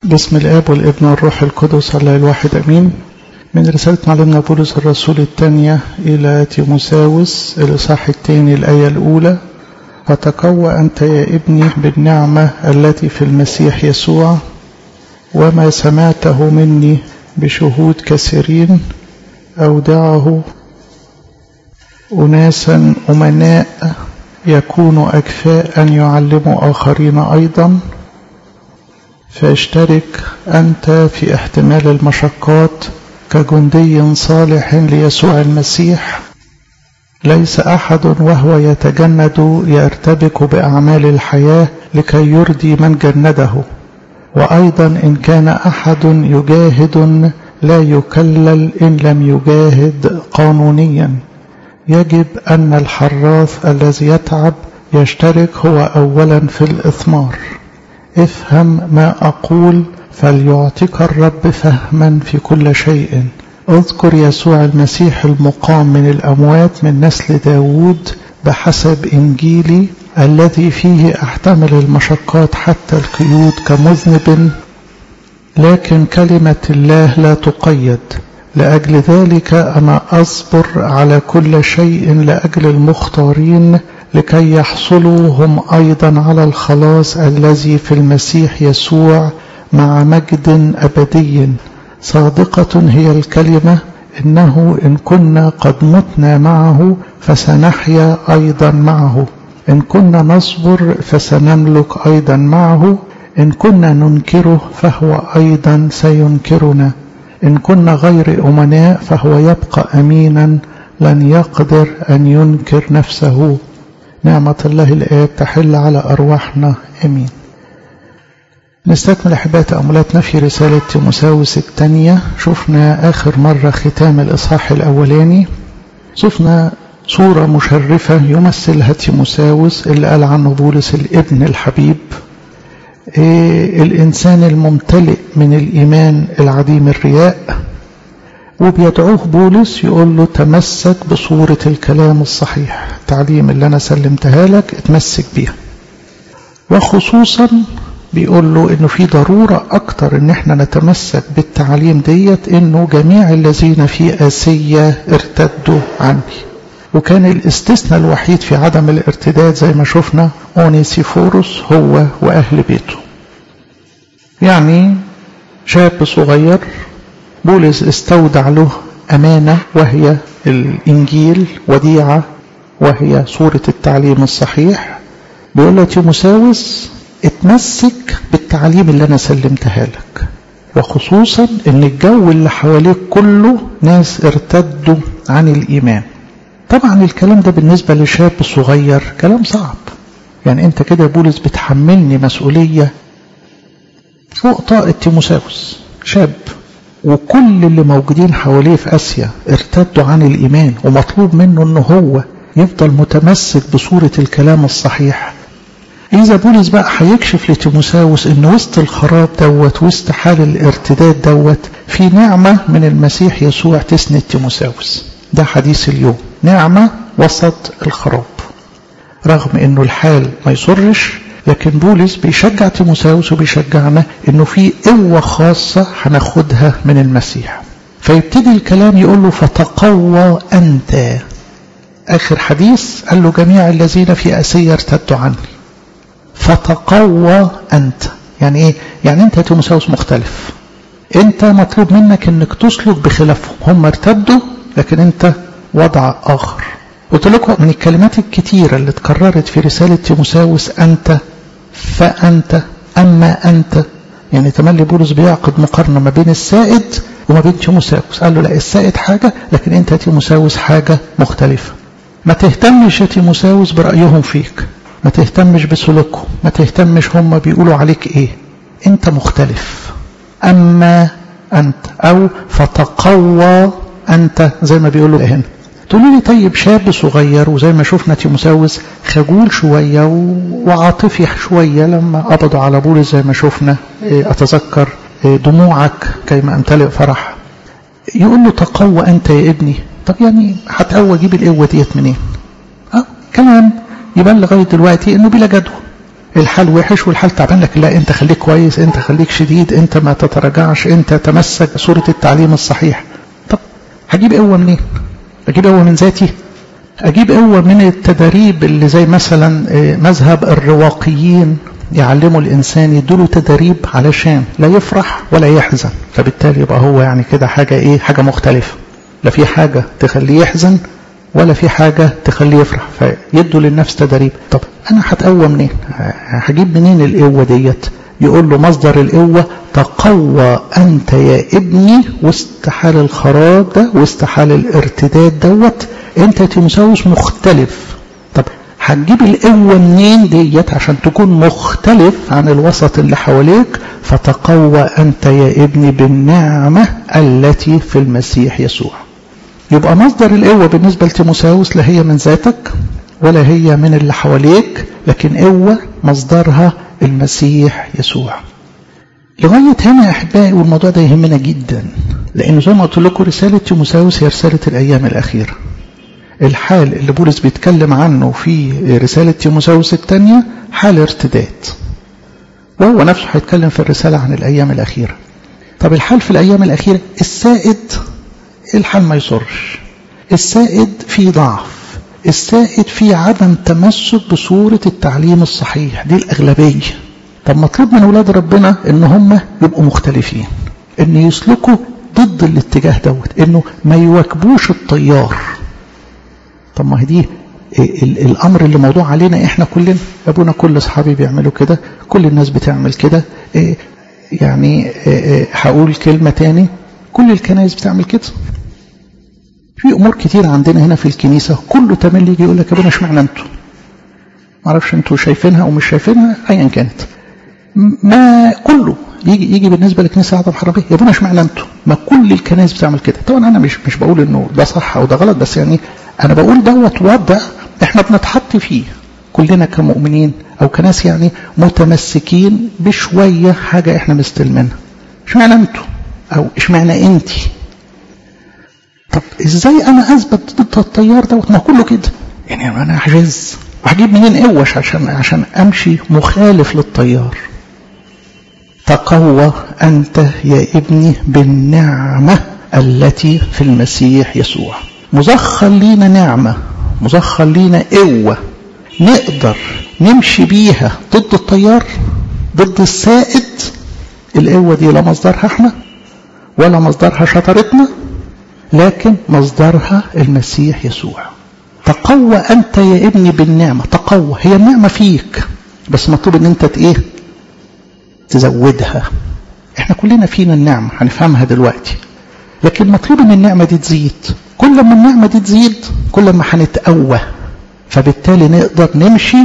باسم الآب والابن والروح القدس الله الواحد أمين. من رسالة معلمنا بولس الرسول الثانية إلى تيموثاوس الإصحاح الثاني الآية الأولى: فتقوى أنت يا ابني بالنعمة التي في المسيح يسوع، وما سمعته مني بشهود كثيرين أودعه أناسا أمناء يكونوا أكفاء أن يعلموا آخرين أيضا، فاشترك أنت في احتمال المشقات كجندي صالح ليسوع المسيح. ليس أحد وهو يتجند يرتبك بأعمال الحياة لكي يرضي من جنده، وأيضا إن كان أحد يجاهد لا يكلل إن لم يجاهد قانونيا. يجب أن الحراث الذي يتعب يشترك هو أولا في الإثمار. افهم ما أقول، فليعطيك الرب فهما في كل شيء. اذكر يسوع المسيح المقام من الأموات من نسل داود بحسب إنجيلي، الذي فيه أحتمل المشقات حتى القيود كمذنب، لكن كلمة الله لا تقيد. لأجل ذلك أنا أصبر على كل شيء لأجل المختارين، لكي يحصلوا هم أيضا على الخلاص الذي في المسيح يسوع مع مجد أبدي. صادقة هي الكلمة، إنه إن كنا قد متنا معه فسنحيا أيضا معه، إن كنا نصبر فسنملك أيضا معه، إن كنا ننكره فهو أيضا سينكرنا، إن كنا غير أمناء فهو يبقى أمينا لن يقدر أن ينكر نفسه. نعمة الله الآب تحل على أرواحنا، أمين. نستكمل أحباء تأملاتنا في رسالة تيموثاوس الثانية. شفنا آخر مرة ختام الإصحاح الأولاني، شفنا صورة مشرفة يمثلها تيموثاوس اللي قال عنه بولس الابن الحبيب، الإنسان الممتلئ من الإيمان العديم الرياء، وبيدعوه بولس يقول له تمسك بصورة الكلام الصحيح، التعليم اللي أنا سلمتها لك اتمسك بيها. وخصوصا بيقول له إنه في ضرورة أكتر إن احنا نتمسك بالتعليم ديت، إنه جميع الذين في آسيا ارتدوا عني. وكان الاستثناء الوحيد في عدم الارتداد زي ما شفنا أونيسيفوروس هو وأهل بيته. يعني شاب صغير بولس استودع له أمانة وهي الإنجيل، وديعة وهي صورة التعليم الصحيح. بيقول له تيموثاوس اتمسك بالتعليم اللي أنا سلمتها لك، وخصوصا إن الجو اللي حواليك كله ناس ارتدوا عن الإيمان. طبعا الكلام ده بالنسبة لشاب صغير كلام صعب، يعني انت كده بولس بتحملني مسؤولية فوق طاقة تيموثاوس، شاب وكل اللي موجودين حواليه في آسيا ارتدوا عن الإيمان، ومطلوب منه انه هو يفضل متمسك بصورة الكلام الصحيح. إذا بولس بقى هيكشف لتيموثاوس ان وسط الخراب دوت، وسط حال الارتداد دوت، في نعمة من المسيح يسوع تسند تيموثاوس. ده حديث اليوم، نعمة وسط الخراب. رغم انه الحال ما يسرش، لكن بولس بيشجع تيموثاوس وبيشجعنا انه في قوة خاصة هناخدها من المسيح. فيبتدي الكلام يقول له فتقوى أنت. آخر حديث قال له جميع الذين في آسيا ارتدوا عني. فتقوى أنت يعني إيه؟ يعني أنت تيموثاوس مختلف، أنت مطلوب منك أنك تسلك بخلافهم. هم ارتدوا لكن أنت وضع آخر. قلت لكم من الكلمات الكتيرة اللي اتكررت في رسالة تيموثاوس أنت، فأنت، أما أنت، يعني تملي بولس بيعقد مقارنة ما بين السائد وما بين تيموثاوس. قال له لا، السائد حاجة لكن أنت تيموثاوس حاجة مختلفة. ما تهتمش يا تيموثاوس برأيهم فيك، ما تهتمش بسلوكهم، ما تهتمش هم بيقولوا عليك إيه، أنت مختلف. أما أنت أو فتقوى أنت زي ما بيقولوا هنا. تقولوا لي طيب شاب صغير، وزي ما شفنا تيموثاوس خجول شوية وعاطفي شوية لما قبضوا على بولس زي ما شفنا، أتذكر دموعك كيما أمتلئ فرح. يقول له تقوى أنت يا ابني. طب يعني هتقوى جيب القوة ديت منين؟ كمان يبان لغاية دلوقتي إنه بلا جدوى، الحال وحش والحال تعبان، لكن لا انت خليك كويس، انت خليك شديد، انت ما تتراجعش، انت تمسك بصورة التعليم الصحيح. طب هجيب قوة منين؟ اجيب قوة من ذاتي؟ اجيب قوة من التدريب اللي زي مثلا مذهب الرواقيين يعلموا الانسان، يدوله تدريب علشان لا يفرح ولا يحزن، فبالتالي يبقى هو يعني كده حاجة ايه؟ حاجة مختلفة، لا في حاجة تخليه يحزن ولا في حاجة تخليه يفرح، فيدوا للنفس تدريب. طب أنا هتقوى منين؟ هجيب منين القوة ديت؟ يقول له مصدر القوة تقوى أنت يا ابني وسط حال الخراب ده، وسط حال الارتداد دوت، أنت تيموثاوس مختلف. طب هتجيب القوة منين ديت عشان تكون مختلف عن الوسط اللي حواليك؟ فتقوى أنت يا ابني بالنعمة التي في المسيح يسوع. يبقى مصدر القوة بالنسبة لتيموثاوس لا هي من ذاتك ولا هي من اللي حواليك، لكن قوة مصدرها المسيح يسوع. لغاية هنا يا أحبائي والموضوع ده يهمنا جدا، لأنه زي ما قلت لكم رسالة تيموثاوس هي رسالة الأيام الأخيرة. الحال اللي بولس بيتكلم عنه في رسالة تيموثاوس الثانية حال ارتداد، وهو نفسه هيتكلم في الرسالة عن الأيام الأخيرة. طب الحال في الأيام الأخيرة السائد، الحال ما يصرش، السائد فيه ضعف، السائد فيه عدم تمسك بصورة التعليم الصحيح، دي الأغلبية. طب مطلوب من أولاد ربنا إن هم يبقوا مختلفين، إن يسلكوا ضد الاتجاه دوت، إنه ما يواكبوش التيار. طب ما هي دي الأمر اللي موضوع علينا إحنا كلنا، أبونا كل أصحابي بيعملوا كده، كل الناس بتعمل كده، يعني هقول كلمة تاني، كل الكنائس بتعمل كده. في امور كتير عندنا هنا في الكنيسه كله تملي يجي يقول لك يا ابونا اشمعنى انتوا؟ ما اعرفش انتوا شايفينها او مش شايفينها ايا كانت، ما كله يجي بالنسبه للكنيسه العظمى الحربيه يا ابونا اشمعنى انتوا؟ ما كل الكنائس بتعمل كده. طبعا انا مش بقول انه ده صح او ده غلط، بس يعني انا بقول دوت وضع احنا بنتحط فيه كلنا كمؤمنين او كناس يعني متمسكين بشويه حاجه احنا مستلمينها. اشمعنى انتوا؟ او اشمعنى انتي؟ طب ازاي انا اثبت ضد التيار دوت؟ ما كله كده. يعني انا هحجز وهجيب منين قوش عشان امشي مخالف للتيار؟ تقوى انت يا ابني بالنعمة التي في المسيح يسوع. مزخر لينا نعمة، مزخر لينا قوة نقدر نمشي بيها ضد التيار، ضد السائد. القوة دي لا مصدرها احنا ولا مصدرها شطارتنا، لكن مصدرها المسيح يسوع. تقوى أنت يا ابني بالنعمة. تقوى هي النعمة فيك، بس مطلوب ان انت تزودها. احنا كلنا فينا النعمة هنفهمها دلوقتي، لكن مطلوب ان النعمة دي تزيد. كل ما النعمة دي تزيد كل ما هنتقوى، فبالتالي نقدر نمشي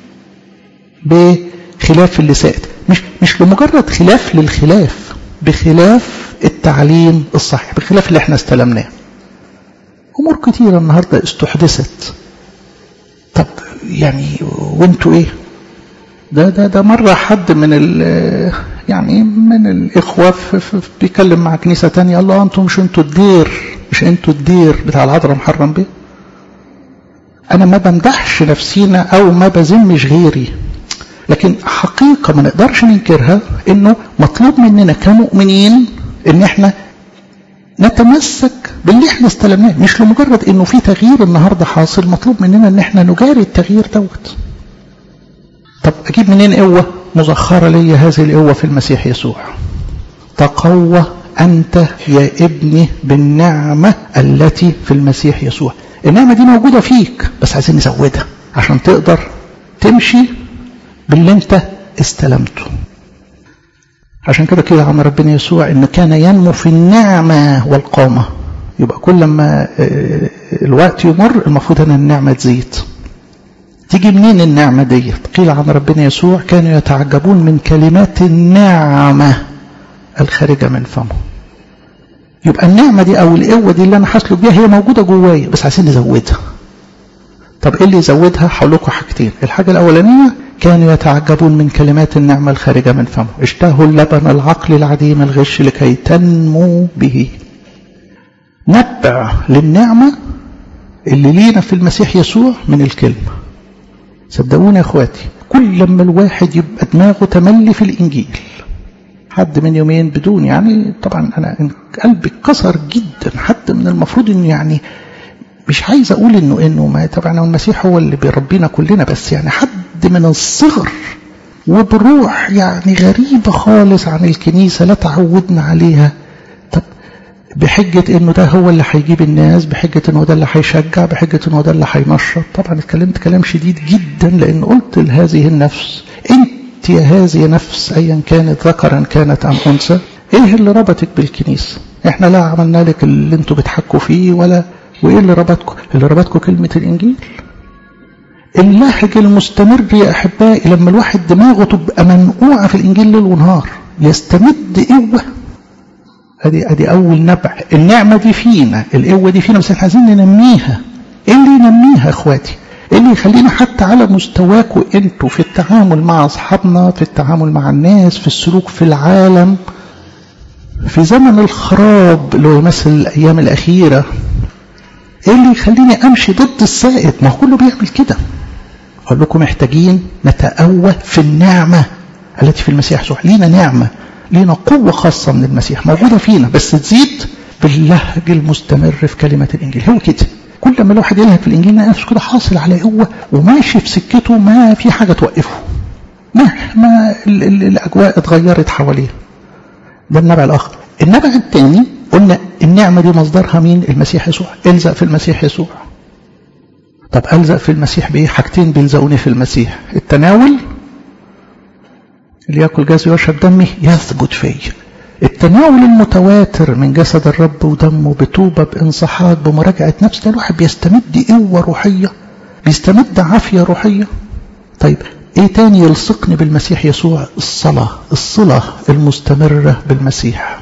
بخلاف اللي سائد، مش لمجرد خلاف للخلاف، بخلاف التعليم الصحيح، بخلاف اللي احنا استلمناه. امور كتيرة النهاردة استحدثت. طب يعني وانتوا ايه؟ ده مرة حد من يعني من الاخوة بيكلم مع كنيسة تانية، الله انتوا مش انتوا الدير بتاع العذراء محرم بيه. انا ما بمدحش نفسينا او ما بذمش غيري، لكن حقيقة ما نقدرش ننكرها انه مطلوب مننا كمؤمنين ان احنا نتمسك باللي احنا استلمناه، مش لمجرد انه في تغيير النهاردة حاصل، مطلوب مننا ان احنا نجاري التغيير دوت. طب اجيب منين قوة؟ مزخرة لي هذه القوة في المسيح يسوع. تقوى انت يا ابني بالنعمة التي في المسيح يسوع. النعمة دي موجودة فيك، بس عايزين نزودها عشان تقدر تمشي باللي انت استلمته. عشان كده عم ربنا يسوع ان كان ينمو في النعمة والقامة. يبقى كل ما الوقت يمر المفروض ان النعمة تزيد. تيجي منين النعمة دي؟ قيل عن ربنا يسوع كانوا يتعجبون من كلمات النعمة الخارجة من فمه. يبقى النعمة دي او القوة دي اللي انا حاسلك بيها هي موجودة جوايا، بس عايزين نزودها. طب ايه اللي يزودها؟ هقول لكم حاجتين. الحاجة الاولانية كانوا يتعجبون من كلمات النعمة الخارجة من فمه، اشتهوا اللبن العقل العديم الغش لكي تنمو به. نبع للنعمة اللي لينا في المسيح يسوع من الكلمة. صدقوني يا اخواتي، كل لما الواحد يبقى دماغه تملي في الإنجيل. حد من يومين بدون يعني طبعا أنا قلبي اتكسر جدا، حد من المفروض إنه يعني مش عايز أقول إنه ما طبعا المسيح هو اللي بيربينا كلنا، بس يعني حد من الصغر وبروح يعني غريبة خالص عن الكنيسة لا تعودنا عليها. طب بحجة إنه ده هو اللي هيجيب الناس، بحجة إنه ده اللي هيشجع، بحجة إنه ده اللي هينشط. طبعا اتكلمت كلام شديد جدا، لأن قلت لهذه النفس أنت يا هذه نفس أيا كانت ذكرا كانت أم أنثى، إيه اللي ربطك بالكنيسة؟ إحنا لا عملنا لك اللي أنتوا بتحكوا فيه ولا، وإيه اللي ربطكم؟ اللي ربطكم كلمة الإنجيل. اللهج المستمر يا أحبائي لما الواحد دماغه تبقى منقوعة في الإنجيل ليل ونهار يستمد قوة. أدي أول نبع. النعمة دي فينا، القوة دي فينا، بس احنا عايزين ننميها. إيه اللي ينميها إخواتي؟ إيه اللي يخلينا حتى على مستواكم أنتوا في التعامل مع أصحابنا، في التعامل مع الناس، في السلوك في العالم، في زمن الخراب اللي هو يمثل الأيام الأخيرة، إيه اللي يخليني أمشي ضد السائد؟ ما هو كله بيعمل كده. أقول لكم محتاجين نتقوى في النعمة التي في المسيح يسوع. لينا نعمة، لينا قوة خاصة من المسيح موجودة فينا، بس تزيد باللهج المستمر في كلمة الإنجيل. هو كده كل ما الواحد يلهج في الإنجيل نفسه كده حاصل على قوة وماشي في سكته، ما في حاجة توقفه مهما الأجواء اتغيرت حواليه. ده النبع الآخر. النبع الثاني قلنا النعمة دي مصدرها مين؟ المسيح يسوع. الزق في المسيح يسوع. طب ألزق في المسيح بإيه؟ حاجتين بيلزقوني في المسيح: التناول، اللي يأكل جسدي ويشرب دمي يثبت فيه. التناول المتواتر من جسد الرب ودمه بتوبة بانصحاك بمراجعة نفس، ده الواحد بيستمد قوة روحية، بيستمد عافية روحية. طيب ايه تاني يلصقني بالمسيح يسوع؟ الصلاة المستمرة بالمسيح.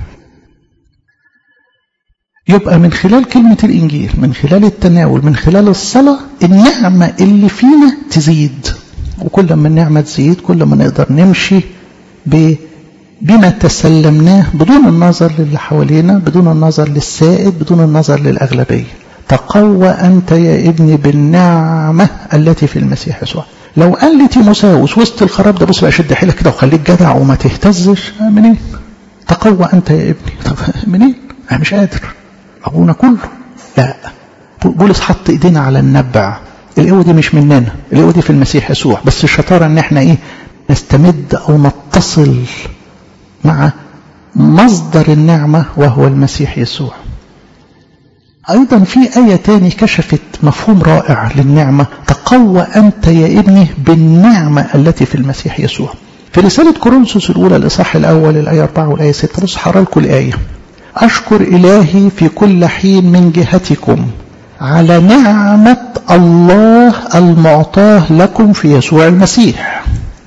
يبقى من خلال كلمة الإنجيل، من خلال التناول، من خلال الصلاة، النعمة اللي فينا تزيد. وكل ما النعمة تزيد كل ما نقدر نمشي بما تسلمناه بدون النظر للي حوالينا، بدون النظر للسائد، بدون النظر للأغلبية. تقوى أنت يا ابني بالنعمة التي في المسيح يسوع. لو قال لي تيموثاوس وسط الخراب ده بص بقى شد حيلك كده وخليك جدع وما تهتزش، منين؟ تقوى أنت يا ابني. طب منين؟ أنا مش قادر. أبونا كله لا. بولس حط إيدينا على النبع. القوة دي مش مننا، القوة دي في المسيح يسوع. بس الشطارة ان احنا ايه؟ نستمد او نتصل مع مصدر النعمة وهو المسيح يسوع. ايضا في آية تاني كشفت مفهوم رائع للنعمة: تقوى انت يا ابني بالنعمة التي في المسيح يسوع. في رسالة كورنثوس الأولى الإصحاح الأول الآية 4 والآية 6. بص هقرا لكم الآية: أشكر إلهي في كل حين من جهتكم على نعمة الله المعطاه لكم في يسوع المسيح،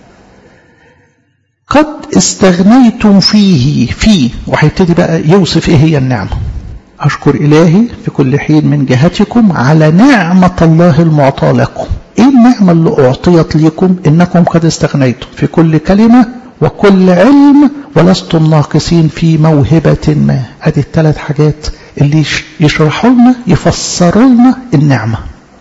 قد استغنيتم فيه. وهيبتدي بقى يوصف ايه هي النعمة. أشكر إلهي في كل حين من جهتكم على نعمة الله المعطاه لكم. ايه النعمة اللي أعطيت لكم؟ إنكم قد استغنيتم في كل كلمة وكل علم ولستم ناقصين في موهبة ما. ادي الثلاث حاجات اللي يشرحوا لنا يفسروا لنا النعمة.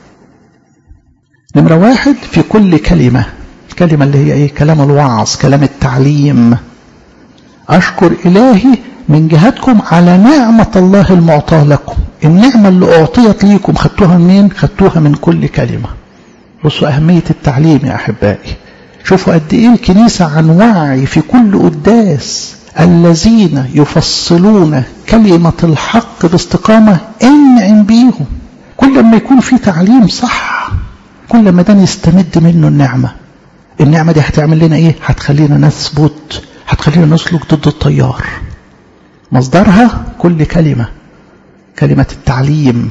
نمرة 1 في كل كلمة. الكلمة اللي هي ايه؟ كلام الوعظ، كلام التعليم. أشكر إلهي من جهتكم على نعمة الله المعطاة لكم. النعمة اللي أعطيت ليكم خدتوها منين؟ خدتوها من كل كلمة. بصوا أهمية التعليم يا أحبائي. شوفوا قد إيه الكنيسة عن وعي في كل قداس الذين يفصلون كلمة الحق باستقامة. انعم بيهم. كل ما يكون في تعليم صح كل ما ده نستمد منه النعمة. النعمة دي هتعمل لنا ايه؟ هتخلينا نثبت، هتخلينا نسلك ضد التيار. مصدرها كل كلمة، كلمة التعليم.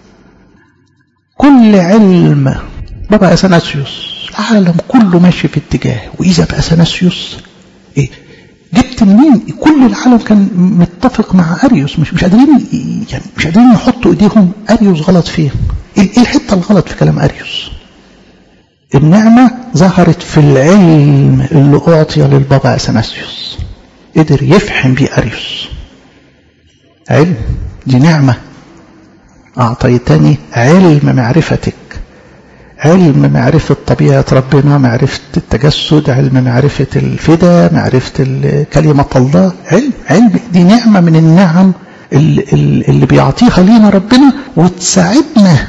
كل علم. بابا أثناسيوس العالم كله ماشي في اتجاه، وإذا بأثناسيوس ايه؟ جبت منين؟ كل العالم كان متفق مع أريوس. مش قادرين يعني مش قادرين يحطوا ايديهم أريوس غلط فين. ايه الحتة الغلط في كلام أريوس؟ النعمة ظهرت في العلم اللي أعطي للبابا أثناسيوس، قدر يفهم بيه أريوس. علم دي نعمة. أعطيتني علم معرفتك. علم معرفة طبيعة ربنا، معرفة التجسد، علم معرفة الفداء، معرفة كلمة الله. علم دي نعمة من النعم اللي بيعطيها لينا ربنا وتساعدنا.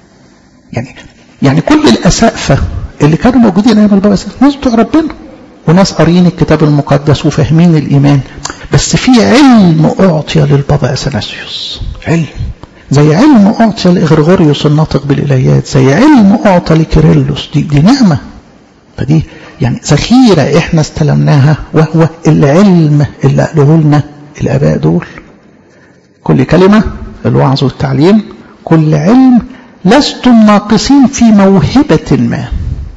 يعني كل الأسقفة اللي كانوا موجودين أيام البابا ناس بتوع ربنا وناس قارين الكتاب المقدس وفاهمين الإيمان، بس في علم أعطي للبابا أثناسيوس، علم زي علم أعطي لإغريغوريوس الناطق بالإلهيات، زي علم أعطي لكيرلس. دي نعمة. فدي يعني ذخيرة احنا استلمناها، وهو العلم اللي قالوه لنا الآباء دول. كل كلمة الوعظ والتعليم، كل علم، لستم ناقصين في موهبة ما.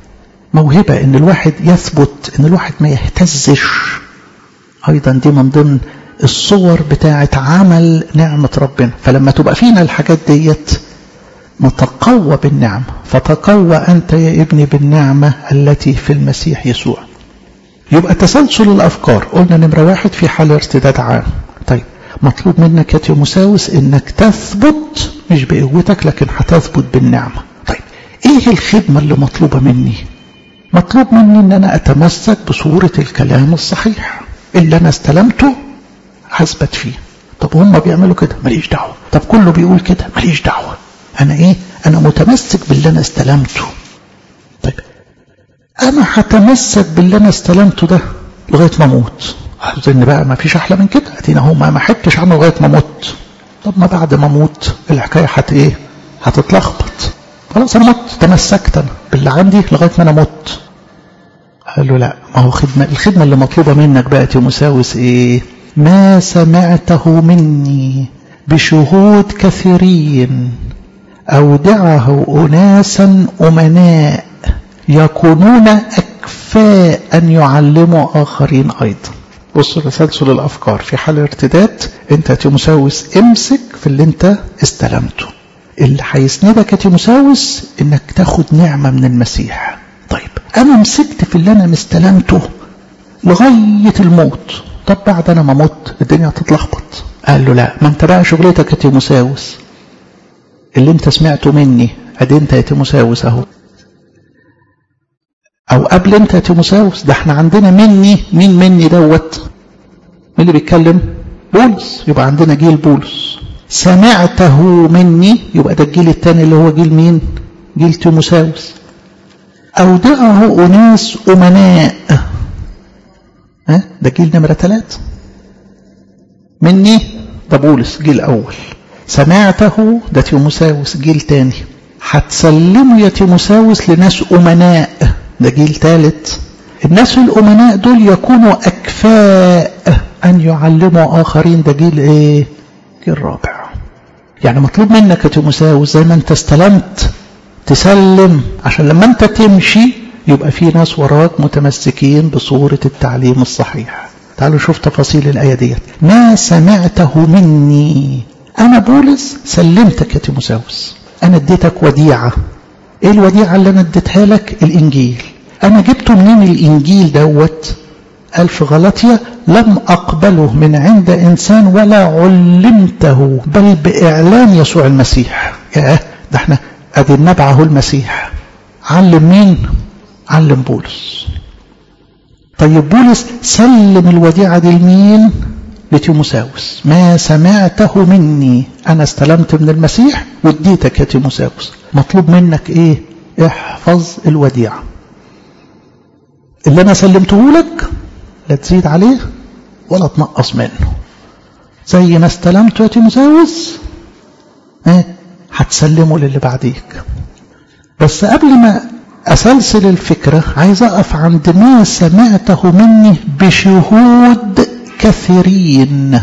موهبة ان الواحد يثبت، ان الواحد ما يهتزش. ايضا دي من ضمن الصور بتاعة عمل نعمة ربنا. فلما تبقى فينا الحاجات ديت نتقوى بالنعمة. فتقوى أنت يا ابني بالنعمة التي في المسيح يسوع. يبقى تسلسل الأفكار قلنا نمرة 1 في حال ارتداد عام. طيب مطلوب منك يا تيموساوس انك تثبت مش بقوتك لكن هتثبت بالنعمة. طيب ايه الخدمة اللي مطلوبة مني؟ مطلوب مني ان انا اتمسك بصورة الكلام الصحيح اللي انا استلمته هثبت فيه. طب هم بيعملوا كده ماليش دعوة، طب كله بيقول كده ماليش دعوة، انا انا متمسك باللي انا استلمته. طيب انا هتمسك باللي انا استلمته ده لغاية ما اموت. اظن بقى ما فيش احلى من كده، ادينا هو ما حكتش عنه لغاية ما اموت. طب ما بعد ما اموت الحكاية هتتلخبط. خلاص انا مت، تمسكت انا باللي عندي لغاية ما انا مت. قال له لا، ما هو الخدمة اللي مطلوبة منك بقى تيموساوس ايه؟ ما سمعته مني بشهود كثيرين أودعه أناسا أمناء يكونون أكفاء أن يعلموا آخرين أيضا. بصوا تسلسل الأفكار. في حال ارتداد أنت تيموساوس امسك في اللي أنت استلمته. اللي هيسندك يا تيموساوس إنك تاخد نعمة من المسيح. طيب أنا مسكت في اللي أنا مستلمته لغاية الموت. طب بعد أنا ما مت الدنيا هتتلخبط. قال له لا، ما أنت بقى شغلتك يا تيموساوس اللي أنت سمعته مني أدي أنت يا تيموساوس أهو. أو قبل أنت يا تيموساوس ده احنا عندنا مني. مين مني دوت؟ مين اللي بيتكلم؟ بولس. يبقى عندنا جيل بولس. سمعته مني يبقى ده الجيل الثاني اللي هو جيل مين؟ جيل تيموساوس. أودعه أناس أمناء، ده جيل نمرة 3. مني ده بولس جيل أول، سمعته ده تيموساوس جيل تاني، هتسلمه يا تيموساوس لناس أمناء ده جيل 3. الناس الأمناء دول يكونوا أكفاء أن يعلموا آخرين ده جيل إيه؟ جيل رابع. يعني مطلوب منك يا تيموساوس زي ما أنت استلمت تسلم، عشان لما أنت تمشي يبقى في ناس وراك متمسكين بصورة التعليم الصحيح. تعالوا شوف تفاصيل الآية ديت. ما سمعته مني، أنا بولس سلمتك يا تيموساوس، أنا اديتك وديعة. إيه الوديعة اللي أنا اديتها لك؟ الإنجيل. أنا جبته منين الإنجيل دوت؟ قال في غلطية لم أقبله من عند إنسان ولا علمته بل بإعلان يسوع المسيح. ده احنا أدي نبعه المسيح. علم مين؟ علم بولس. طيب بولس سلم الوديعة دي لمين؟ لتيموساوس. ما سمعته مني، أنا استلمت من المسيح واديتك يا تيموساوس. مطلوب منك إيه؟ احفظ الوديعة اللي أنا سلمته لك، لا تزيد عليه ولا تنقص منه. زي ما استلمته يا تيموساوس هتسلمه للي بعديك. بس قبل ما أسلسل الفكرة عايز أقف عند ما سمعته مني بشهود كثيرين.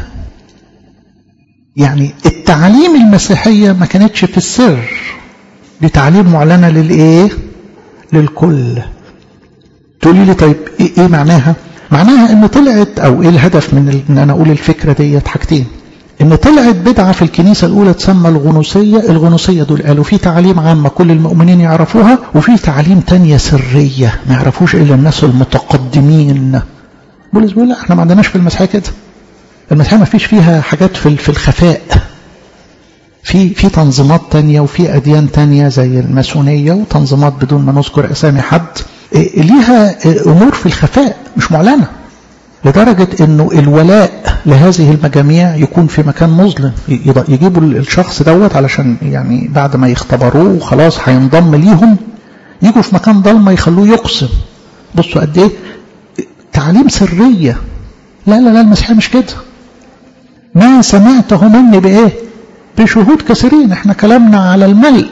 يعني التعليم المسيحية ما كانتش في السر، دي تعليم معلنة للإيه؟ للكل. تقولي لي طيب إيه معناها؟ معناها إن طلعت، أو إيه الهدف من إن أنا أقول الفكرة ديت؟ حاجتين. إن طلعت بدعة في الكنيسة الأولى تسمى الغنوصية. الغنوصية دول قالوا في تعليم عامة كل المؤمنين يعرفوها، وفي تعليم تانية سرية ما يعرفوش إلا الناس المتقدمين. بولس بيقول لا، احنا ما عندناش في المسيحية كده. المسيحية ما فيش فيها حاجات في الخفاء. في تنظيمات تانية وفي أديان تانية زي الماسونية وتنظيمات بدون ما نذكر أسامي حد ليها أمور في الخفاء مش معلنة، لدرجة أنه الولاء لهذه المجاميع يكون في مكان مظلم. يجيبوا الشخص دوت علشان يعني بعد ما يختبروه وخلاص هينضم ليهم، يجوا في مكان ضلمة يخلوه يقسم. بصوا قد ايه تعليم سرية. لا لا لا، المسيحية مش كده. ما سمعته مني بايه؟ بشهود كثيرين. احنا كلامنا على الملء.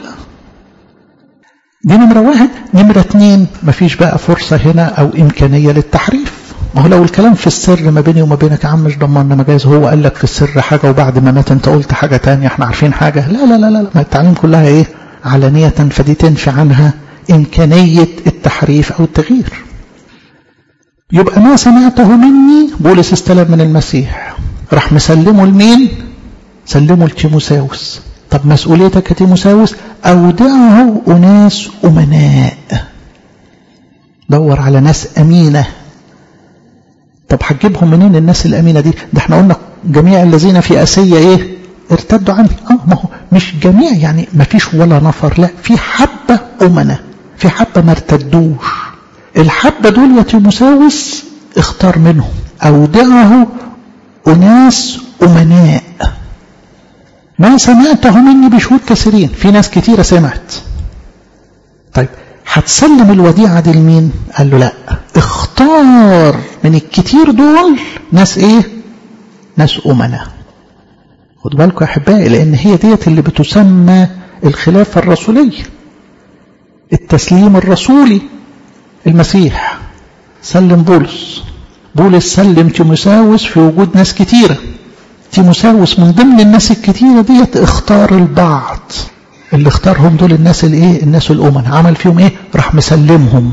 دي نمرة واحد. نمرة اتنين، مفيش بقى فرصة هنا او امكانية للتحريف. ما هو لو الكلام في السر ما بيني وما بينك يا عم مش ضمننا، مجاز هو قال لك في السر حاجة وبعد ما مات انت قلت حاجة تانية، احنا عارفين حاجة. لا لا لا لا، ما التعليم كلها ايه؟ علانية، فدي تنفي عنها إمكانية التحريف أو التغيير. يبقى ما سمعته مني بولس استلم من المسيح، راح مسلمه لمين؟ سلمه لتيموساوس. طب مسؤوليتك يا تيموساوس؟ أودعه أناس أمناء. دور على ناس أمينة. طب هتجيبهم منين الناس الأمينة دي؟ ده احنا قلنا جميع الذين في آسيا ايه؟ ارتدوا عني. ما هو مش جميع يعني ما فيش ولا نفر، لا، في حبة أمنة، في حبة ما ارتدوش. الحبة دول يا تيموساوس اختار منهم. أودعه أناس أمناء. ما سمعته مني بشهود كثيرين. في ناس كتيرة سمعت. طيب هتسلم الوديعة دي لمين؟ قال له لا، اختار من الكتير دول ناس ايه؟ ناس أمناء. خدوا بالكم يا أحبائي، لأن هي ديت اللي بتسمى الخلافة الرسولية، التسليم الرسولي. المسيح سلم بولس سلم تيموساوس في وجود ناس كتيرة. تيموساوس من ضمن الناس الكتيرة ديت اختار البعض. اللي اختارهم دول الناس الايه؟ الناس الأمن. عمل فيهم ايه؟ راح مسلمهم.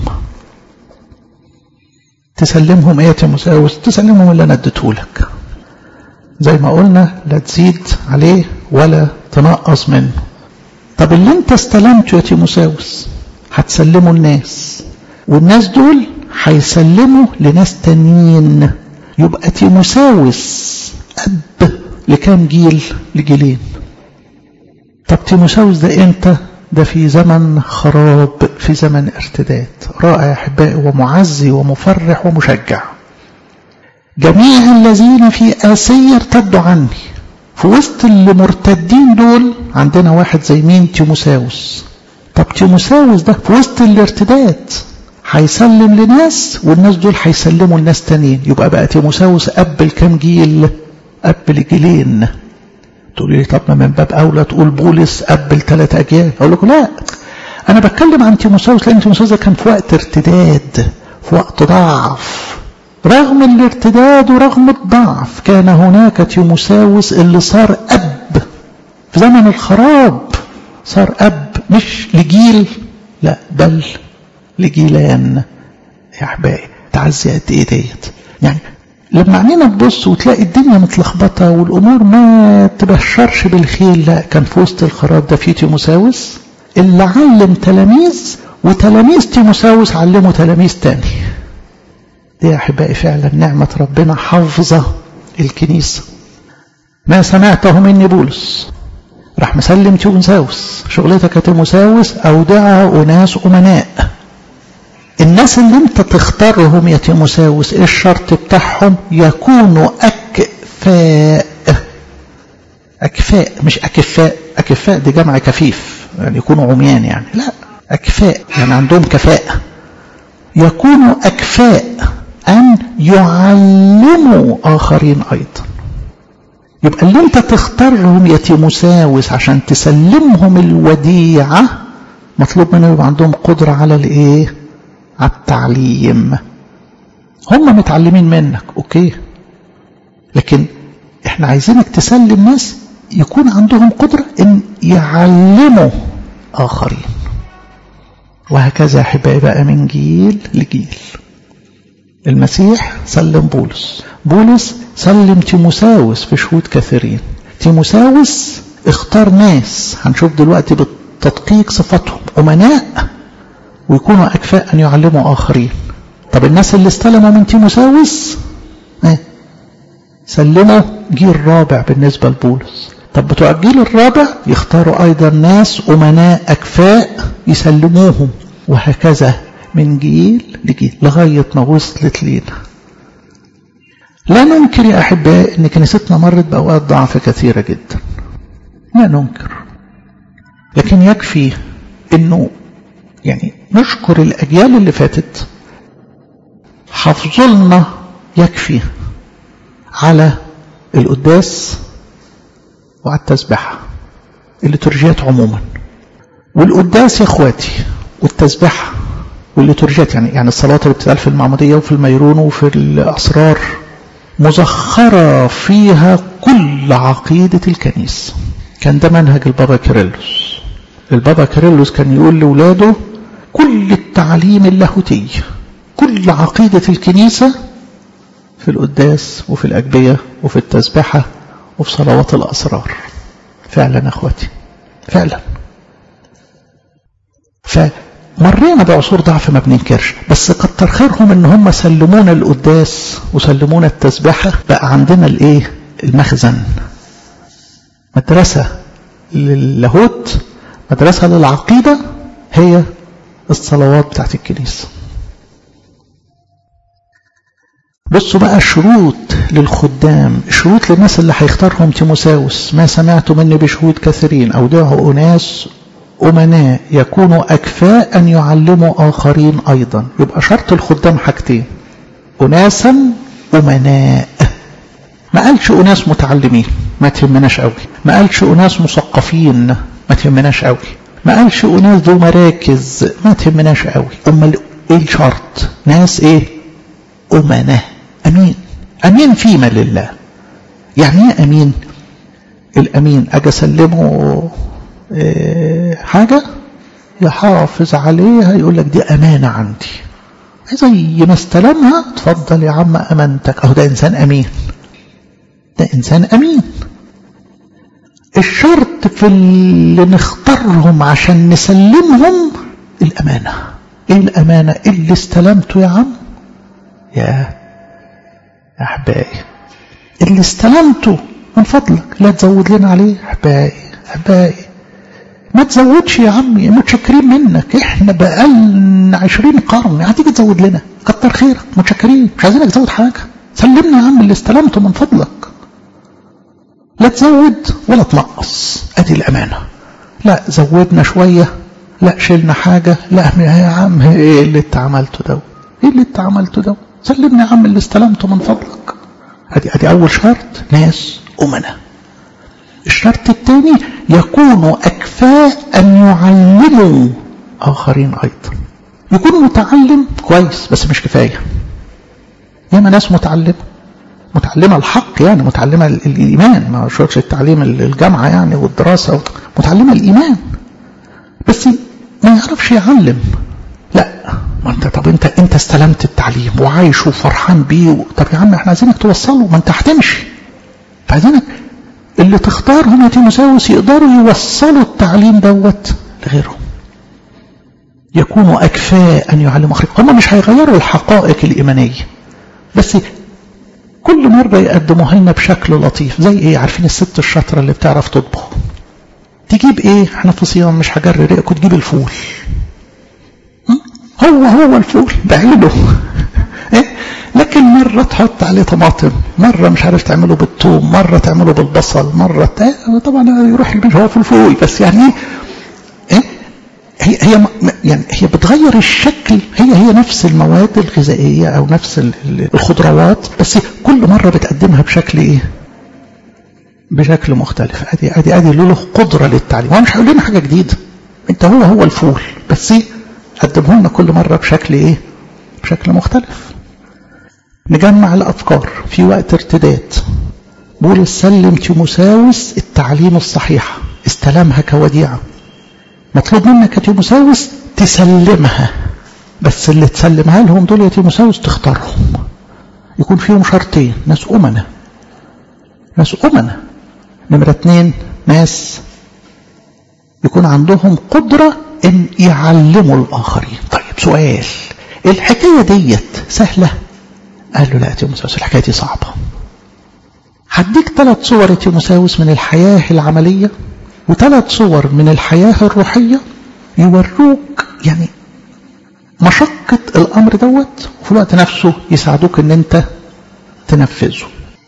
تسلمهم ايه يا تيموساوس؟ تسلمهم اللي انا اديتهولك. زي ما قلنا لا تزيد عليه ولا تنقص منه. طب اللي انت استلمته يا تيموساوس هتسلمه الناس، والناس دول هيسلموا لناس تانيين. يبقى تيموساوس أب لكام جيل؟ لجيلين. طب تيموساوس ده امتى؟ ده في زمن خراب، في زمن ارتداد. رائع يا أحبائي، ومعزي ومفرح ومشجع. جميع الذين في آسيا ارتدوا عني. في وسط اللي مرتدين دول عندنا واحد زي مين؟ تيموساوس. طب تيموساوس ده في وسط الارتداد هيسلم لناس، والناس دول هيسلموا لناس تانيين. يبقى بقى تيموساوس أب لكام جيل؟ أب لجيلين. تقول لي طب ما من باب أولى تقول بولس أب ل3 أجيال. أقول لكم لا، أنا بتكلم عن تيموساوس لأن تيموساوس ده كان في وقت ارتداد، في وقت ضعف. رغم الارتداد ورغم الضعف كان هناك تيموساوس اللي صار أب في زمن الخراب. صار أب مش لجيل، لا، بل لجيلان. يا أحبائي تعزي قد إيه ديت. يعني لما عينينا تبص وتلاقي الدنيا متلخبطة والأمور ما تبشرش بالخير، لا، كان في وسط الخراب ده في تيموساوس اللي علم تلاميذ، وتلاميذ تيموساوس علموا تلاميذ تاني. دي يا أحبائي فعلا نعمة ربنا حافظة الكنيسة. ما سمعته مني بولس، راح مسلم تيموساوس. شغلتك يا تيموساوس أودعه أناس أمناء. الناس اللي انت تختارهم يا تيموساوس ايه الشرط بتاعهم؟ يكونوا أكفاء. أكفاء مش أكفاء. أكفاء دي جمع كفيف، يعني يكونوا عميان يعني. لا، أكفاء يعني عندهم كفاءة. يكونوا أكفاء أن يعلموا آخرين أيضا. يبقى اللي انت تختارهم يا تيموساوس عشان تسلمهم الوديعة مطلوب منهم يبقى عندهم قدرة على الايه؟ على التعليم. هم متعلمين منك اوكي، لكن احنا عايزينك تسلم ناس يكون عندهم قدرة ان يعلموا آخرين. وهكذا يا أحبائي بقى من جيل لجيل. المسيح سلم بولس سلم تيموساوس في شهود كثيرين. تيموساوس اختار ناس هنشوف دلوقتي بالتدقيق صفاتهم أمناء ويكونوا أكفاء أن يعلموا آخرين. طب الناس اللي استلموا من تيموساوس سلموا جيل رابع بالنسبة لبولس. طب بتوع الجيل الرابع يختاروا أيضا ناس أمناء أكفاء يسلموهم، وهكذا من جيل لجيل لغاية ما وصلت لينا. لا ننكر يا أحباء أن كنيستنا مرت بأوقات ضعف كثيرة جدا، لا ننكر، لكن يكفي أنه يعني نشكر الأجيال اللي فاتت حافظلنا يكفي على القداس وعلى التسبيحة، الليتورجيات عموما. والقداس يا اخواتي والتسبيحة والليتورجيات يعني الصلوات اللي بتتقال في المعمودية وفي الميرون وفي الأسرار مزخرة فيها كل عقيدة الكنيسة. كان ده منهج البابا كيرلس. البابا كيرلس كان يقول لأولاده كل التعليم اللاهوتي، كل عقيدة الكنيسة في القداس وفي الأجبية وفي التسبيحة وفي صلوات الأسرار. فعلا أخواتي فعلا. فمرينا بعصور ضعف ما بننكرش، بس كتر خيرهم ان هم سلمونا القداس وسلمونا التسبيحة. بقى عندنا الايه؟ المخزن، مدرسة للاهوت، مدرسة للعقيدة، هي الصلوات بتاعت الكنيسة. بصوا بقى الشروط للخدام، الشروط للناس اللي هيختارهم تيموثاوس: ما سمعت مني بشهود كثيرين أودعوا أناس أمناء يكونوا أكفاء أن يعلموا آخرين أيضا. يبقى شرط الخدام حاجتين: أناسا أمناء. ما قالش أناس متعلمين، ما تهمناش قوي. ما قالش أناس مثقفين، ما تهمناش قوي. ما قالش أناس ذو مراكز، ما تهمناش قوي. أمال إيه الشرط؟ ناس إيه؟ أمناء، أمين. أمين فيما لله. يعني إيه أمين؟ الأمين أجي أسلمه حاجة يحافظ عليها، يقول لك دي أمانة عندي، زي ما استلمها تفضل يا عم أمانتك. أهو ده إنسان أمين، ده إنسان أمين. الشرط في اللي نختارهم عشان نسلمهم الأمانة. إيه الأمانة؟ اللي استلمته يا عم، يا أحبائي اللي استلمته من فضلك لا تزود لنا عليه. أحبائي ما تزودش يا عمي، متشكرين منك، احنا بقالنا 20 قرن هتيجي تزود لنا؟ كتر خيرك، متشكرين، مش عايزينك تزود حاجة. سلمنا يا عم اللي استلمته من فضلك، لا تزود ولا تنقص. ادي الأمانة. لا زودنا شوية، لا شلنا حاجة، لا يا عم ايه اللي انت عملته ده، ايه اللي انت عملته ده، سلمنا يا عم اللي استلمته من فضلك. ادي اول شرط، ناس أمناء. الشرط الثاني: يكونوا أكفاء أن يعلموا آخرين أيضا. يكون متعلم كويس بس مش كفاية. ياما ناس متعلمة الحق، يعني متعلمة الإيمان، ما شرطش التعليم الجامعة يعني والدراسة، متعلمة الإيمان بس ما يعرفش يعلم. لا، ما انت طب انت استلمت التعليم وعايش وفرحان بيه، طب يا عم احنا عايزينك توصله، ما انت هتمشي، فعايزينك اللي تختارهم يا تيموثاوس يقدروا يوصلوا التعليم دوت لغيرهم. يكونوا أكفاء أن يعلموا آخرين. هم مش هيغيروا الحقائق الإيمانية، بس كل مرة يقدموها لنا بشكل لطيف. زي ايه؟ عارفين الست الشاطرة اللي بتعرف تطبخ تجيب ايه؟ احنا في صيام مش هجري ريقكم، تجيب الفول. هو الفول بعينه لكن مرة تحط عليه طماطم، مرة مش عارف تعمله بالثوم، مرة تعمله بالبصل، مرة طبعا يروح البيت هو في الفول، بس يعني هي بتغير الشكل. هي نفس المواد الغذائية او نفس الخضروات، بس كل مرة بتقدمها بشكل ايه؟ بشكل مختلف. ادي له قدرة للتعليم. هو مش هيقول لنا حاجة جديدة، انت هو الفول، بس قدمه لنا كل مرة بشكل ايه؟ بشكل مختلف. نجمع الأفكار في وقت ارتداد. بولس سلم تيموثاوس التعليم الصحيح، استلمها كوديعة. مطلوب منك يا تيموثاوس تسلمها، بس اللي تسلمها لهم دول يا تيموثاوس تختارهم. يكون فيهم شرطين: ناس أمناء. نمرة 2: ناس يكون عندهم قدرة ان يعلموا الآخرين. طيب سؤال: الحكاية ديت سهلة؟ قال له لا يا تيموثاوس، الحكاية دي صعبة. هديك 3 صور يا تيموثاوس من الحياة العملية و3 صور من الحياة الروحية يوروك يعني مشقة الأمر دوت، وفي الوقت نفسه يساعدوك ان انت تنفذه.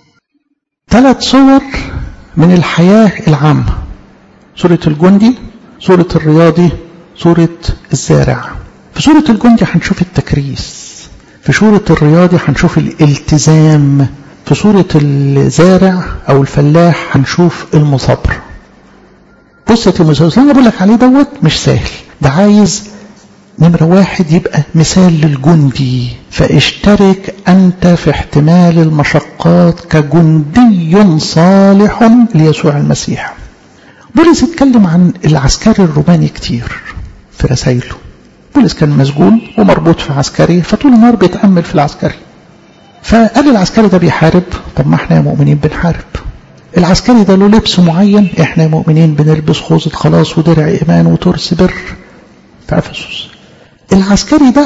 3 صور من الحياة العامة: صورة الجندي، صورة الرياضي، صورة الزارع. في صورة الجندي هنشوف التكريس، في صورة الرياضي هنشوف الالتزام، في صورة الزارع أو الفلاح هنشوف المصابرة. بص يا تيموثاوس، اللي أنا بقول لك عليه دوت مش سهل، ده عايز نمرة 1 يبقى مثال للجندي. فاشترك أنت في احتمال المشقات كجندي صالح ليسوع المسيح. بولس اتكلم عن العسكري الروماني كتير في رسائله. بولس كان مسجون ومربوط في عسكري، فطول النهار بيتأمل في العسكري، فقال العسكري ده بيحارب، طب ما احنا يا مؤمنين بنحارب. العسكري ده له لبس معين، احنا يا مؤمنين بنلبس خوذة خلاص ودرع إيمان وترس بر في أفسس. العسكري ده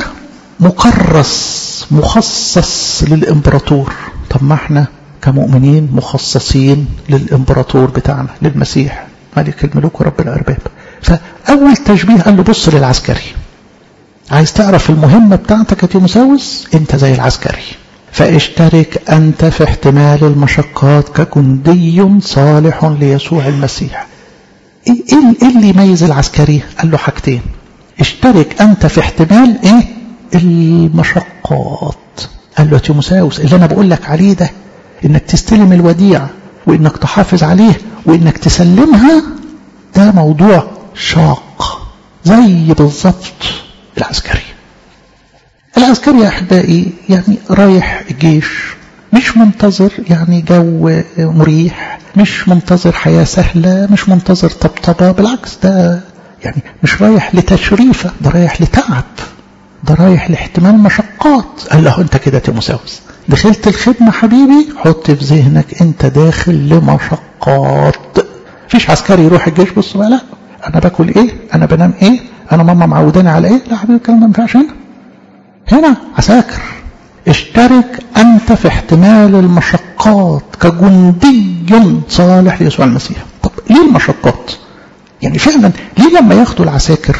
مكرس مخصص للإمبراطور، طب ما احنا كمؤمنين مخصصين للإمبراطور بتاعنا للمسيح ملك الملوك ورب الأرباب. فأول تشبيه قال له بص للعسكري، عايز تعرف المهمة بتاعتك يا تيموثاوس، انت زي العسكري، فاشترك أنت في احتمال المشقات كجندي صالح ليسوع المسيح. ايه اللي يميز العسكري؟ قال له حاجتين: اشترك أنت في احتمال المشقات. قال له يا تيموثاوس اللي أنا بقول لك عليه ده، إنك تستلم الوديعة وإنك تحافظ عليه وإنك تسلمها، ده موضوع شاق زي بالضبط العسكري. العسكري يا أحبائي يعني رايح الجيش، مش منتظر يعني جو مريح، مش منتظر حياة سهلة، مش منتظر طبطبة، بالعكس ده يعني مش رايح لتشريفة، ده رايح لتعب، ده رايح لاحتمال مشقات. قال له انت كده تيموثاوس دخلت الخدمة حبيبي، حط في ذهنك انت داخل لمشقات. مفيش عسكري يروح الجيش بص بقى لا انا باكل ايه، انا بنام ايه، انا ماما معوداني على ايه، لا حبيبي الكلام ده ما ينفعش. هنا عساكر. اشترك انت في احتمال المشقات كجندي صالح ليسوع المسيح. طب ليه المشقات؟ يعني فعلا ليه لما ياخدوا العساكر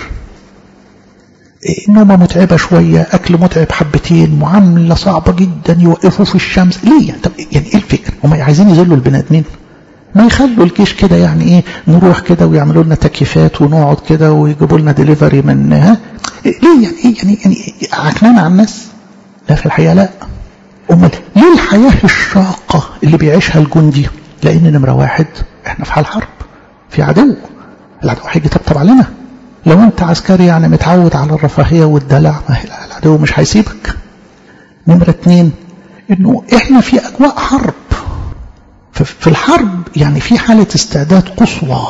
نومة متعبة شوية، أكل متعب حبتين، معاملة صعبة جدا، يوقفوا في الشمس، ليه يعني؟ طب يعني إيه الفكرة؟ هم عايزين يذلوا البني آدمين؟ ما يخلوا الجيش كده يعني إيه، نروح كده ويعملوا لنا تكييفات ونقعد كده ويجيبوا لنا ديليفري من ليه يعني إيه يعني عكنانة على الناس؟ لا في الحقيقة لا. أمال ليه الحياة الشاقة اللي بيعيشها الجندي؟ لأن نمرة 1 إحنا في حال حرب، في عدو، العدو هيجي يطبطب علينا. لو انت عسكري يعني متعود على الرفاهية والدلع، العدو مش هيسيبك. نمرة 2 انه احنا في اجواء حرب، في الحرب يعني في حالة استعداد قصوى،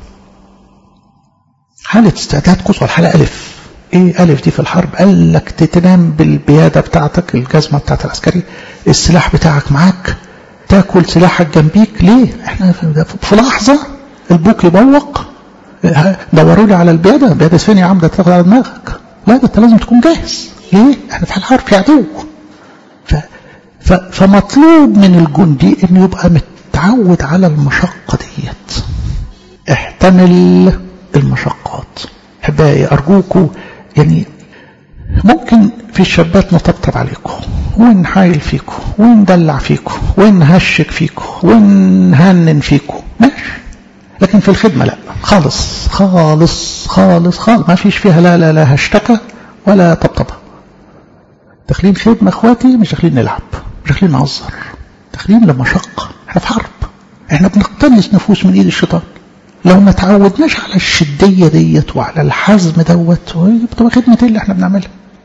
حالة استعداد قصوى. الحالة ألف. ايه ألف دي في الحرب؟ قال لك تنام بالبيادة بتاعتك، الجزمة بتاعت العسكري، السلاح بتاعك معاك، تاكل سلاحك جنبيك. ليه؟ احنا في لحظة البوك يبوق، دوروا لي على البيادة، بيادة فين يا عم ده تاخد على دماغك؟ لا ده انت لازم تكون جاهز. ليه؟ احنا في الحرب في عدو. فمطلوب من الجندي انه يبقى متعود على المشقة ديت. احتمل المشقات. احبائي ارجوكم يعني ممكن في الشابات نطبطب عليكم ونحايل فيكم وندلع فيكم ونهشك فيكم ونهنن فيكم، ماشي. لكن في الخدمة لا، خالص خالص خالص خالص ما فيش فيها لا لا لا هشتكى ولا طبطبة. داخلين خدمة اخواتي، مش داخلين نلعب، مش داخلين نهزر، داخلين لمشقة. احنا في حرب، احنا بنقتنص نفوس من ايد الشيطان. لو ما تعودناش على الشدية ديت وعلى الحزم دوت، بتبقى خدمة اللي احنا بنعملها.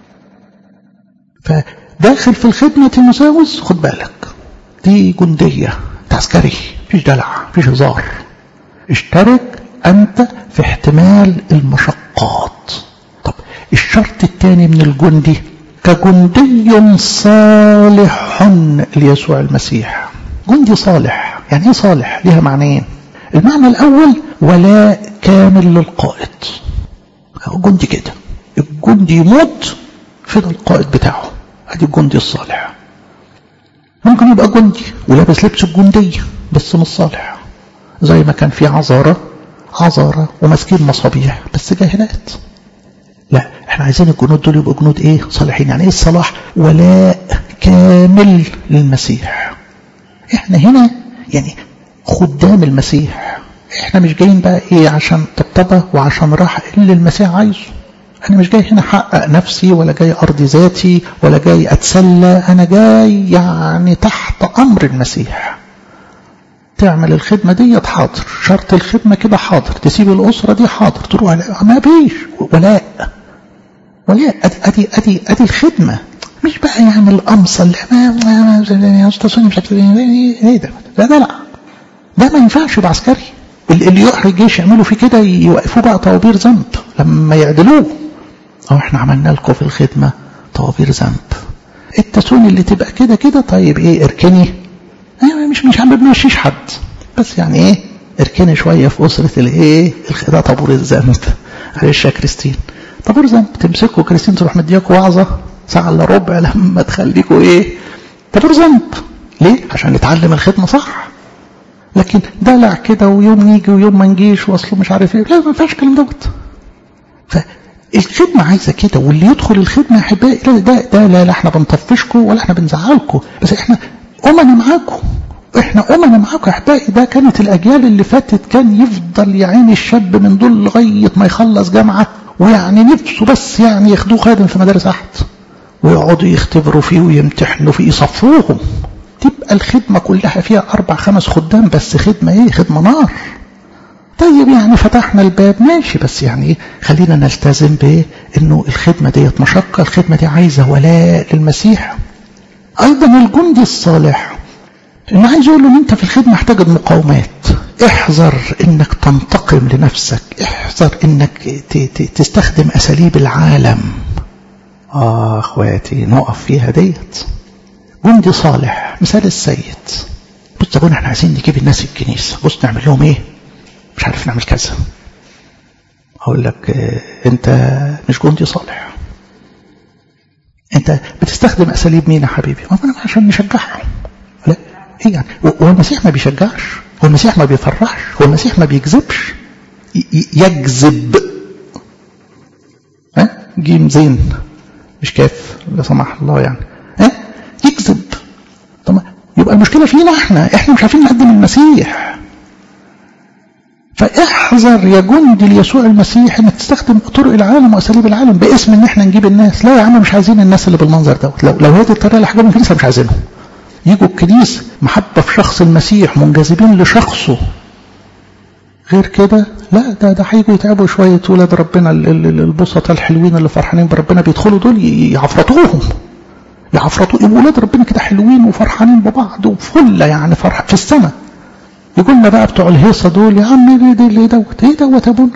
فداخل في الخدمة تيموثاوس خد بالك، دي جندية، عسكري، مفيش دلع، مفيش هزار. اشترك أنت في احتمال المشقات. طب الشرط الثاني من الجندي كجندي صالح ليسوع المسيح. جندي صالح يعني ايه صالح؟ ليها معنيين. المعنى الأول ولاء كامل للقائد. جندي كده، الجندي يموت في القائد بتاعه، ادي الجندي الصالح. ممكن يبقى جندي ولابس لبس الجندية بس مش صالح، زي ما كان في عذارى وماسكين مصابيح بس جاهلات. لا، احنا عايزين الجنود دول يبقوا جنود ايه؟ صالحين. يعني ايه الصلاح؟ ولاء كامل للمسيح. احنا هنا يعني خدام المسيح، احنا مش جايين بقى ايه عشان طبطبة وعشان راحة اللي المسيح عايزه. انا مش جاي هنا احقق نفسي ولا جاي ارضي ذاتي ولا جاي اتسلى، انا جاي يعني تحت امر المسيح. تعمل الخدمة دي حاضر، شرط الخدمة كده حاضر، تسيب الأسرة دي حاضر، تروح ما فيش ولاء. ادي الخدمة، مش بقى يعني القمصة اللي يا استاذ سوني مش ايه ده لا ما ينفعش يبقى عسكري. اللي يروح الجيش يعملوا فيه كده يوقفوه بقى طوابير ذنب لما يعدلوه. احنا عملنا لكم في الخدمة طوابير ذنب، التسوني اللي تبقى كده طيب ايه اركني، مش عم بنمشيش حد، بس يعني ايه اركني شوية في أسرة الايه ده طابور الذنب. معلش يا كريستين، طابور ذنب تمسكوا كريستين تروح مدياكوا وعظة ساعة الا ربع لما تخليكوا ايه طابور ذنب. ليه؟ عشان نتعلم الخدمة صح. لكن دلع كده ويوم نيجي ويوم ما نجيش واصله مش عارف ايه، لا ما ينفعش الكلام دوت. فالخدمة عايزة كده، واللي يدخل الخدمة يا احبائي ده لا احنا بنطفشكم ولا احنا بنزعلكم، بس احنا أمنا معاكم، احنا أمنا معاكم يا احبائي. ده كانت الأجيال اللي فاتت كان يفضل يعين الشاب من دول لغاية ما يخلص جامعة، ويعني نفسه بس يعني ياخدوه خادم في مدارس أحد ويقعدوا يختبروا فيه ويمتحنوا فيه يصفوهم. تبقى الخدمة كلها فيها 4-5 خدام بس، خدمة ايه؟ خدمة نار. طيب يعني فتحنا الباب ماشي، بس يعني ايه خلينا نلتزم بايه انه الخدمة ديت مشقة، الخدمة دي عايزة ولاء للمسيح. ايضا الجندي الصالح انه عايز يقول له ان انت في الخدمة محتاج المقاومات، احذر انك تنتقم لنفسك، احذر انك تستخدم اساليب العالم. اخواتي نقف فيها ديت. جندي صالح مثال السيد، بص يا ابونا احنا عايزين نجيب الناس الكنيسة، بص نعمل لهم ايه؟ مش عارف نعمل كذا. اقول لك انت مش جندي صالح، انت بتستخدم اساليب مين يا حبيبي؟ عشان نشجعهم. لا ايه يعني؟ هو المسيح ما بيشجعش، هو المسيح ما بيفرحش، هو المسيح ما بيجذبش. يجذب جيم زين مش كاف لا سمح الله يعني يكذب. طب يبقى المشكلة فينا احنا مش عارفين نقدم المسيح. فاحذر يا جندي ليسوع المسيح انك تستخدم طرق العالم واساليب العالم باسم ان احنا نجيب الناس. لا يا عم مش عايزين الناس اللي بالمنظر دوت، لو هذه الطريقه اللي حاجه الكنيسه مش عايزينهم. يجوا الكنيسه محبه في شخص المسيح، منجذبين لشخصه. غير كده لا، ده هيجوا يتعبوا شويه ولاد ربنا البسطاء الحلوين اللي فرحانين بربنا، بيدخلوا دول يعفرطوهم يبقوا ولاد ربنا كده حلوين وفرحانين ببعض وفله يعني فرح في السماء. يقولنا بقى بتوع الهيصة دول يا عم ايه دوت يا ابونا.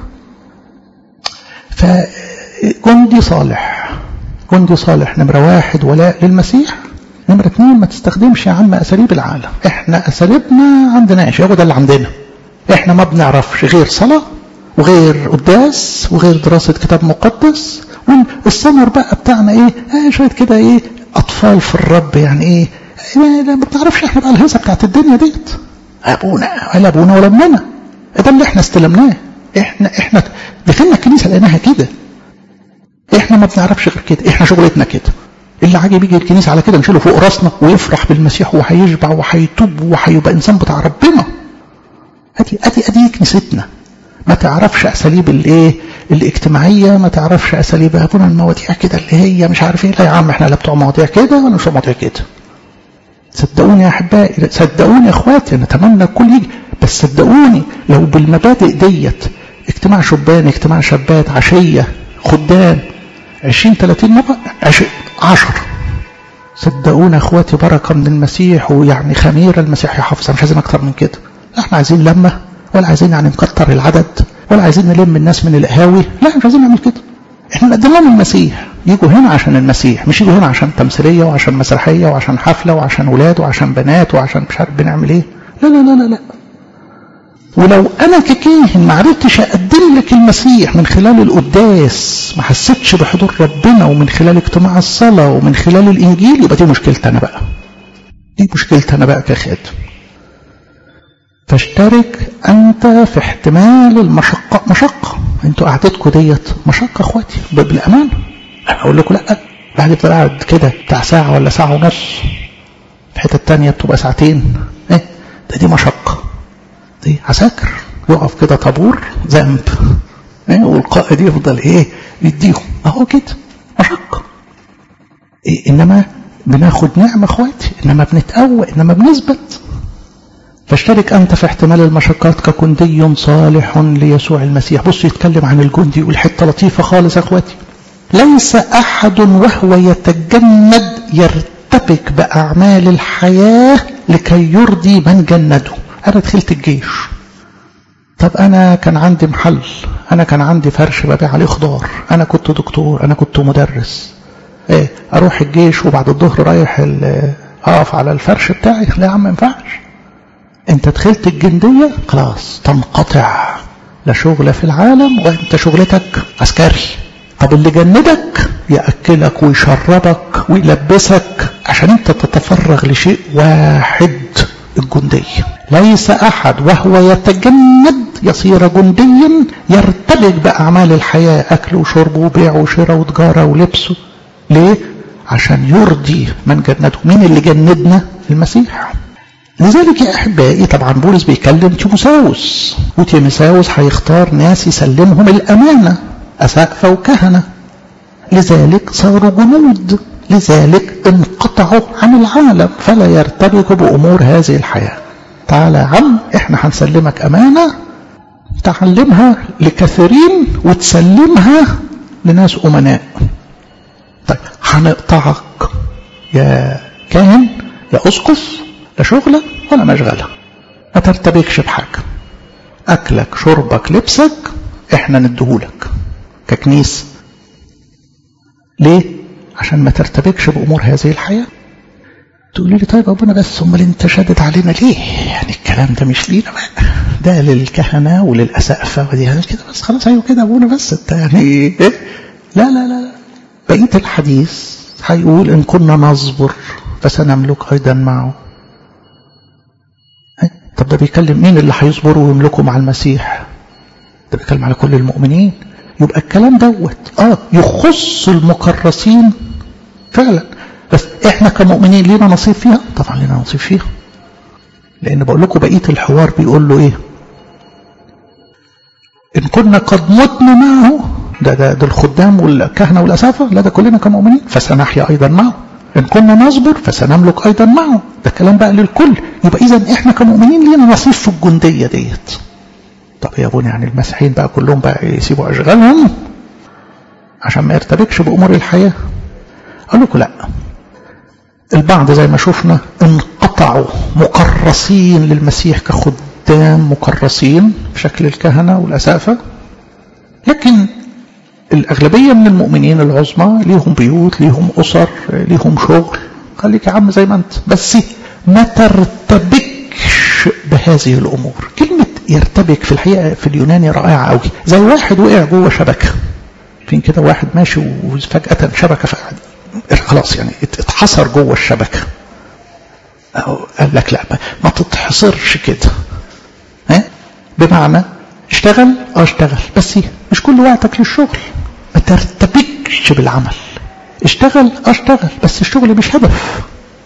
فجندي صالح، جندي صالح نمرة 1 ولاء للمسيح، نمرة 2 ما تستخدمش يا عم اساليب العالم. احنا اساليبنا عندناش، هو ده اللي عندنا. احنا ما بنعرفش غير صلاة وغير قداس وغير دراسة كتاب مقدس، والثمر بقى بتاعنا ايه شوية كده ايه اطفال في الرب يعني ايه ما بنعرفش احنا بقى الهيصة بتاعت الدنيا ديت. ابونا ولا امنا ده اللي احنا استلمناه. احنا دخلنا الكنيسه لقيناها كده، احنا ما بنعرفش غير كده، احنا شغلتنا كده. اللي عاجب يجي الكنيسه على كده نشيله فوق راسنا ويفرح بالمسيح وهيشبع وهيتوب وهيبقى انسان بتاع ربنا. ادي كنيستنا. ما تعرفش اساليب الاجتماعيه، ما تعرفش اساليب ابونا المواضيع كده اللي هي مش عارف ايه. لا يا عم احنا لا بتوع مواضيع كده ولا مش مواضيع كده. صدقوني يا احبائي، صدقوني يا اخواتي، نتمنى الكل يجي، بس صدقوني لو بالمبادئ ديت اجتماع شبان، اجتماع شابات، عشيه، خدام 20-30 مرة 10، صدقوني يا اخواتي بركه من المسيح، ويعني خميره المسيح يحافظها. مش عايزين اكتر من كده. احنا عايزين لمه، ولا عايزين يعني نكتر العدد، ولا عايزين نلم الناس من القهاوي. لا مش عايزين نعمل كده. احنا نقدم لهم المسيح، يجوا هنا عشان المسيح، مش يجوا هنا عشان تمثيليه وعشان مسرحيه وعشان حفله وعشان ولاد وعشان بنات وعشان مش عارف بنعمل ايه. لا لا لا لا لا. ولو انا ككاهن ما عرفتش اقدم لك المسيح من خلال القداس، ما حسيتش بحضور ربنا، ومن خلال اجتماع الصلاه، ومن خلال الانجيل، يبقى دي مشكلتي انا بقى. دي مشكلتي أنا بقى كخادم. فاشترك أنت في احتمال المشقة. مشقة، انتوا قعدتكم ديت مشقة اخواتي بالأمانة. أنا أقول لكم لأ، بعد بتبقى قاعد كده بتاع ساعة ولا ساعة ونص، في حتة تانية بتبقى ساعتين. دي مشقة، دي عساكر يقف كده طابور ذنب، والقائد يفضل يديهم اهو كده مشقة. إنما بناخد نعمة اخواتي، إنما بنتقوى، إنما بنثبت. فاشترك أنت في احتمال المشقات كجندي صالح ليسوع المسيح. بص يتكلم عن الجندي، يقول حتة لطيفة خالص يا اخواتي: ليس أحد وهو يتجند يرتبك بأعمال الحياة لكي يرضي من جنده. أنا دخلت الجيش، طب أنا كان عندي محل، أنا كان عندي فرش ببيع عليه خضار، أنا كنت دكتور، أنا كنت مدرس، أروح الجيش وبعد الظهر رايح أقف على الفرش بتاعي؟ لا يا عم، ما ينفعش. أنت دخلت الجندية خلاص تنقطع، لا شغل في العالم، وأنت شغلتك عسكري. طب اللي جندك يأكلك ويشربك ويلبسك عشان أنت تتفرغ لشيء واحد، الجندية. ليس أحد وهو يتجند يصير جنديا يرتبك بأعمال الحياة، أكل وشرب وبيع وشراء وتجارة ولبسه. ليه؟ عشان يرضي من جنده. مين اللي جندنا؟ المسيح. لذلك يا أحبائي طبعا بولس بيكلم تيموثاوس، وتيموثاوس هيختار ناس يسلمهم الأمانة، أساقفة وكهنة. لذلك صاروا جنود، لذلك انقطعوا عن العالم فلا يرتبكوا بأمور هذه الحياة. تعالى يا عم، احنا هنسلمك أمانة تعلمها لكثيرين وتسلمها لناس أمناء. طيب هنقطعك يا كاهن يا أسقف، لا شغلة ولا مشغلة، ما ترتبكش بحاجة. أكلك شربك لبسك احنا ندهولك ككنيسة. ليه؟ عشان ما ترتبكش بأمور هذه الحياة. تقولي لي طيب أبونا بس امال انت شادد علينا ليه؟ يعني الكلام ده مش لينا بقى، ده للكهنة وللأسقفة ودي كده بس. خلاص ايوه كده أبونا بس انت يعني ايه؟ لا لا لا، بقية الحديث هيقول إن كنا نصبر فسنملك أيضا معه. طب ده بيكلم مين اللي هيصبروا ويملكوا مع المسيح؟ ده بيكلم على كل المؤمنين. يبقى الكلام دوت يخص المكرسين فعلا، بس احنا كمؤمنين لينا نصيب فيها؟ طبعا لينا نصيب فيها، لان بقول لكم بقيه الحوار بيقول له ايه؟ ان كنا قد متنا معه، ده الخدام والكهنه والاسافه، لا ده كلنا كمؤمنين، فسنحيا ايضا معه. ان كنا نصبر فسنملك ايضا معه. ده كلام بقى للكل. يبقى اذا احنا كمؤمنين لينا نصيب في الجنديه ديت. طب يا ابونا يعني المسيحيين بقى كلهم بقى يسيبوا اشغالهم عشان ما يرتبكش بامور الحياه؟ اقول لكم لا، البعض زي ما شفنا انقطعوا مكرسين للمسيح كخدام مكرسين في شكل الكهنه والاسافه، لكن الاغلبيه من المؤمنين العظمى ليهم بيوت، ليهم اسر، ليهم شغل. خليك يا عم زي ما انت، بس ما ترتبكش بهذه الامور. كلمه يرتبك في الحقيقه في اليوناني رائعه قوي، زي واحد وقع جوه شبكه. فين كده واحد ماشي وفجاه شبكه فقعد خلاص يعني اتحصر جوه الشبكه. قال لك لا ما تتحصرش كده. بمعنى اشتغل اشتغل بس مش كل وقتك للشغل. ما ترتبكش بالعمل. اشتغل اشتغل بس الشغل مش هدف.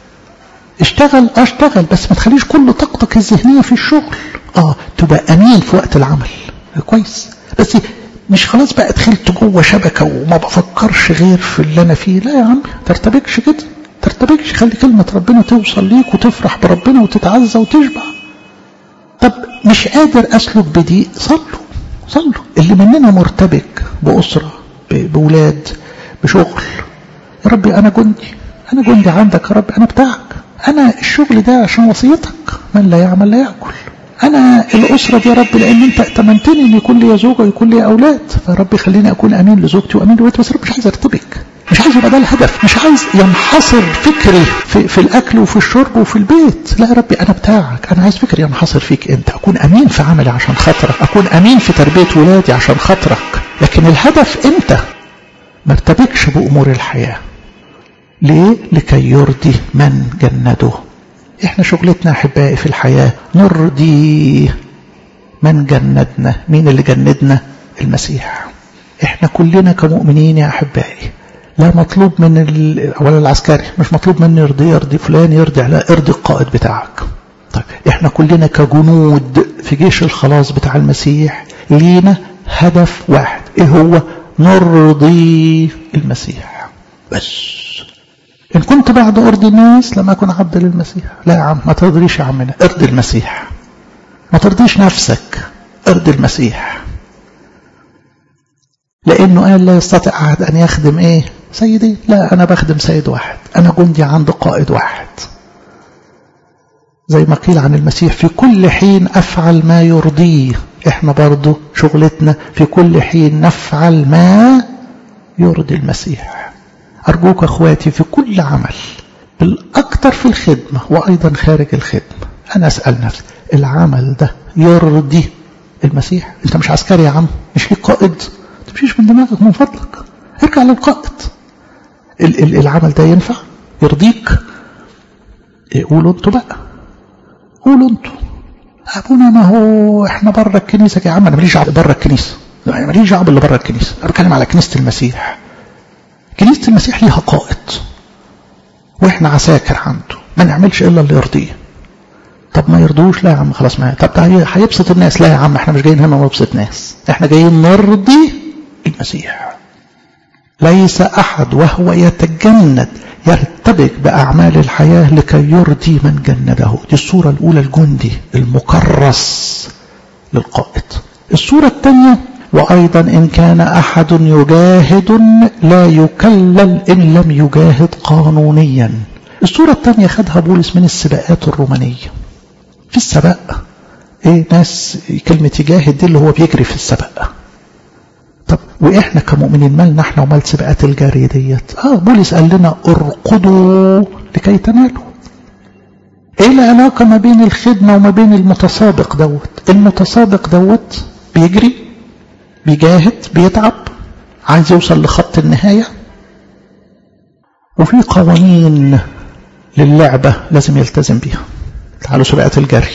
اشتغل اشتغل بس ما تخليش كل طاقتك الذهنيه في الشغل. تبقى امين في وقت العمل كويس، بس مش خلاص بقى دخلت جوه شبكه وما بفكرش غير في اللي انا فيه. لا يا عم ترتبكش كده، ترتبكش. خلي كلمه ربنا توصل ليك وتفرح بربنا وتتعزى وتشبع. طب مش قادر اسلك بدي، صلوا. اللي مننا مرتبك باسره باولاد بشغل، يا ربي انا جندي عندك يا رب، انا بتاعك. انا الشغل ده عشان وصيتك، من لا يعمل لا ياكل. انا الاسره دي يا رب لان انت ائتمنتني ان يكون لي زوجه ويكون لي اولاد، فربي خليني اكون امين لزوجتي وامين لولادي. بس رب مش عايز ارتبك، مش عايز يبقى ده الهدف، مش عايز ينحصر فكري في الاكل وفي الشرب وفي البيت. لا يا ربي انا بتاعك، انا عايز فكري ينحصر فيك انت، اكون امين في عملي عشان خاطرك، اكون امين في تربيه ولادي عشان خاطرك، لكن الهدف انت. ما ارتبكش بامور الحياه. ليه؟ لكي يرضي من جنده. احنا شغلتنا احبائي في الحياة نرضي من جندنا. مين اللي جندنا؟ المسيح. احنا كلنا كمؤمنين يا احبائي لا مطلوب من ولا العسكري مش مطلوب مني يرضي فلان يرضي، لا ارضي القائد بتاعك. طيب احنا كلنا كجنود في جيش الخلاص بتاع المسيح لينا هدف واحد، ايه هو؟ نرضي المسيح بس. ان كنت بعد ارضي الناس لما اكون عبد للمسيح. لا يا عم ما ترضيش يا عمنا، ارضي المسيح. ما ترضيش نفسك، ارضي المسيح. لانه قال لا يستطيع احد ان يخدم ايه؟ سيدي. لا انا بخدم سيد واحد، انا جندي عند قائد واحد. زي ما قيل عن المسيح في كل حين افعل ما يرضيه. احنا برضو شغلتنا في كل حين نفعل ما يرضي المسيح. ارجوك اخواتي في كل عمل بالاكثر في الخدمة وايضا خارج الخدمة انا اسأل نفسي العمل ده يرضي المسيح؟ انت مش عسكري يا عم، مش في قائد، تمشيش من دماغك من فضلك، ارجع للقائد. العمل ده ينفع يرضيك؟ قولوا انتوا بقى، قولوا انتوا. ابونا ما هو احنا بره الكنيسه يا عم. انا ماليش دعوه بره الكنيسه، انا ماليش دعوه باللي بره الكنيسه، انا بتكلم على كنيسه المسيح. كنيسه المسيح ليها قائد واحنا عساكر عنده، ما نعملش الا اللي يرضيه. طب ما يرضوش؟ لا يا عم خلاص. ما طب ده هيبسط الناس. لا يا عم احنا مش جايين هنا نبسط ناس، احنا جايين نرضي المسيح. ليس احد وهو يتجند يرتبك باعمال الحياه لكي يرضي من جنده. دي الصوره الاولى، الجندي المكرس للقائد. الصوره الثانيه وايضا ان كان احد يجاهد لا يكلل ان لم يجاهد قانونيا. الصوره الثانيه خدها بولس من السباقات الرومانيه. في السباق ايه ناس كلمه يجاهد دي اللي هو بيجري في السباق. طب واحنا كمؤمنين مالنا احنا ومال سباقات الجري ديت؟ بولس قال لنا ارقدوا لكي تنالوا. ايه العلاقه ما بين الخدمه وما بين المتسابق دوت؟ المتسابق دوت بيجري بيجاهد بيتعب عايز يوصل لخط النهايه، وفي قوانين للعبه لازم يلتزم بيها. تعالوا سباقات الجري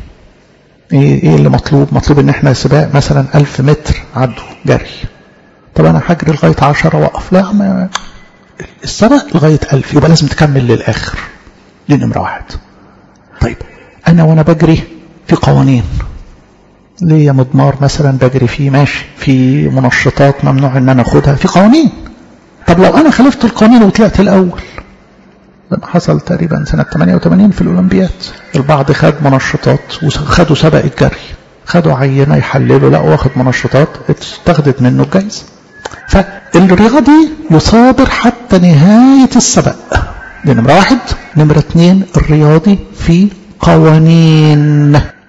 ايه اللي مطلوب؟ مطلوب ان احنا سباق مثلا 1000 متر عدوا جري. طب انا هجري لغايه 10 واقف؟ لا، السباق لغايه 1000 يبقى لازم تكمل للاخر. دي نمره واحد. طيب انا وانا بجري في قوانين، ليا مضمار مثلا بجري فيه ماشي، في منشطات ممنوع ان انا اخدها، في قوانين. طب لو انا خالفت القوانين وطلعت الاول، لما حصل تقريبا سنة 88 في الأولمبياد، البعض خد منشطات وخدوا سبق الجري، خدوا عينة يحللوا لا واخد منشطات اتخذت منه الجائزة. فالرياضي يصابر حتى نهاية السبق. دي نمرة واحد. نمرة اتنين الرياضي في قوانين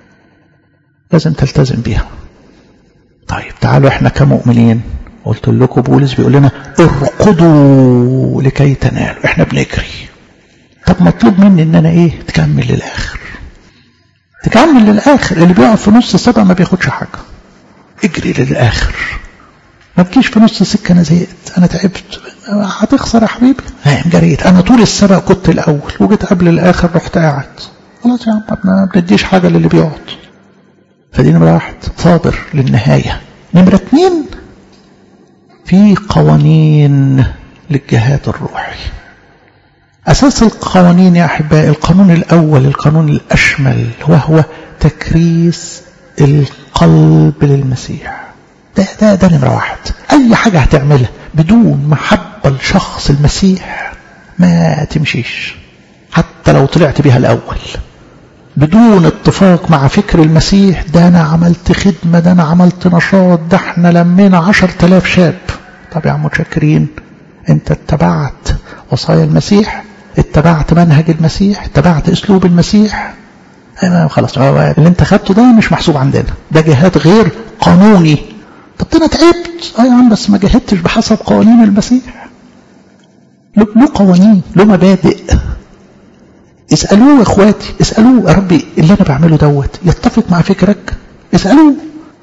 لازم تلتزم بيها. طيب تعالوا احنا كمؤمنين، قلت لكم بولس بيقول لنا ارقدوا لكي تنالوا. احنا بنجري. طب مطلوب مني ان انا ايه؟ تكمل للاخر. تكمل للاخر. اللي بيقف في نص السبق ما بياخدش حاجه. اجري للاخر، ما تجيش في نص السكه انا زهقت انا تعبت. هتخسر يا حبيبي. جريت انا طول السبق كنت الاول وجيت قبل الاخر رحت قاعد. خلاص يا عم ما بنديش حاجه للي بيقعد. فدي نمره واحد، صابر للنهايه. نمره اتنين في قوانين للجهاد الروحي. أساس القوانين يا أحبائي، القانون الأول القانون الأشمل وهو تكريس القلب للمسيح. ده نمرة واحد. أي حاجة هتعملها بدون محبة لشخص المسيح ما تمشيش، حتى لو طلعت بها الأول. بدون اتفاق مع فكر المسيح، ده أنا عملت خدمة، ده أنا عملت نشاط، ده احنا لمينا 10,000 شاب. طب يا عم متشكرين، انت اتبعت وصايا المسيح، اتبعت منهج المسيح، اتبعت اسلوب المسيح. خلاص اللي انت خدته ده مش محسوب عندنا، ده جهاد غير قانوني. طب انا تعبت يا عم بس ما جهدتش بحسب قوانين المسيح. له قوانين، له مبادئ. اسألوه يا اخواتي، اسألوه يا ربي اللي انا بعمله دوت يتفق مع فكرك؟ اسألوه.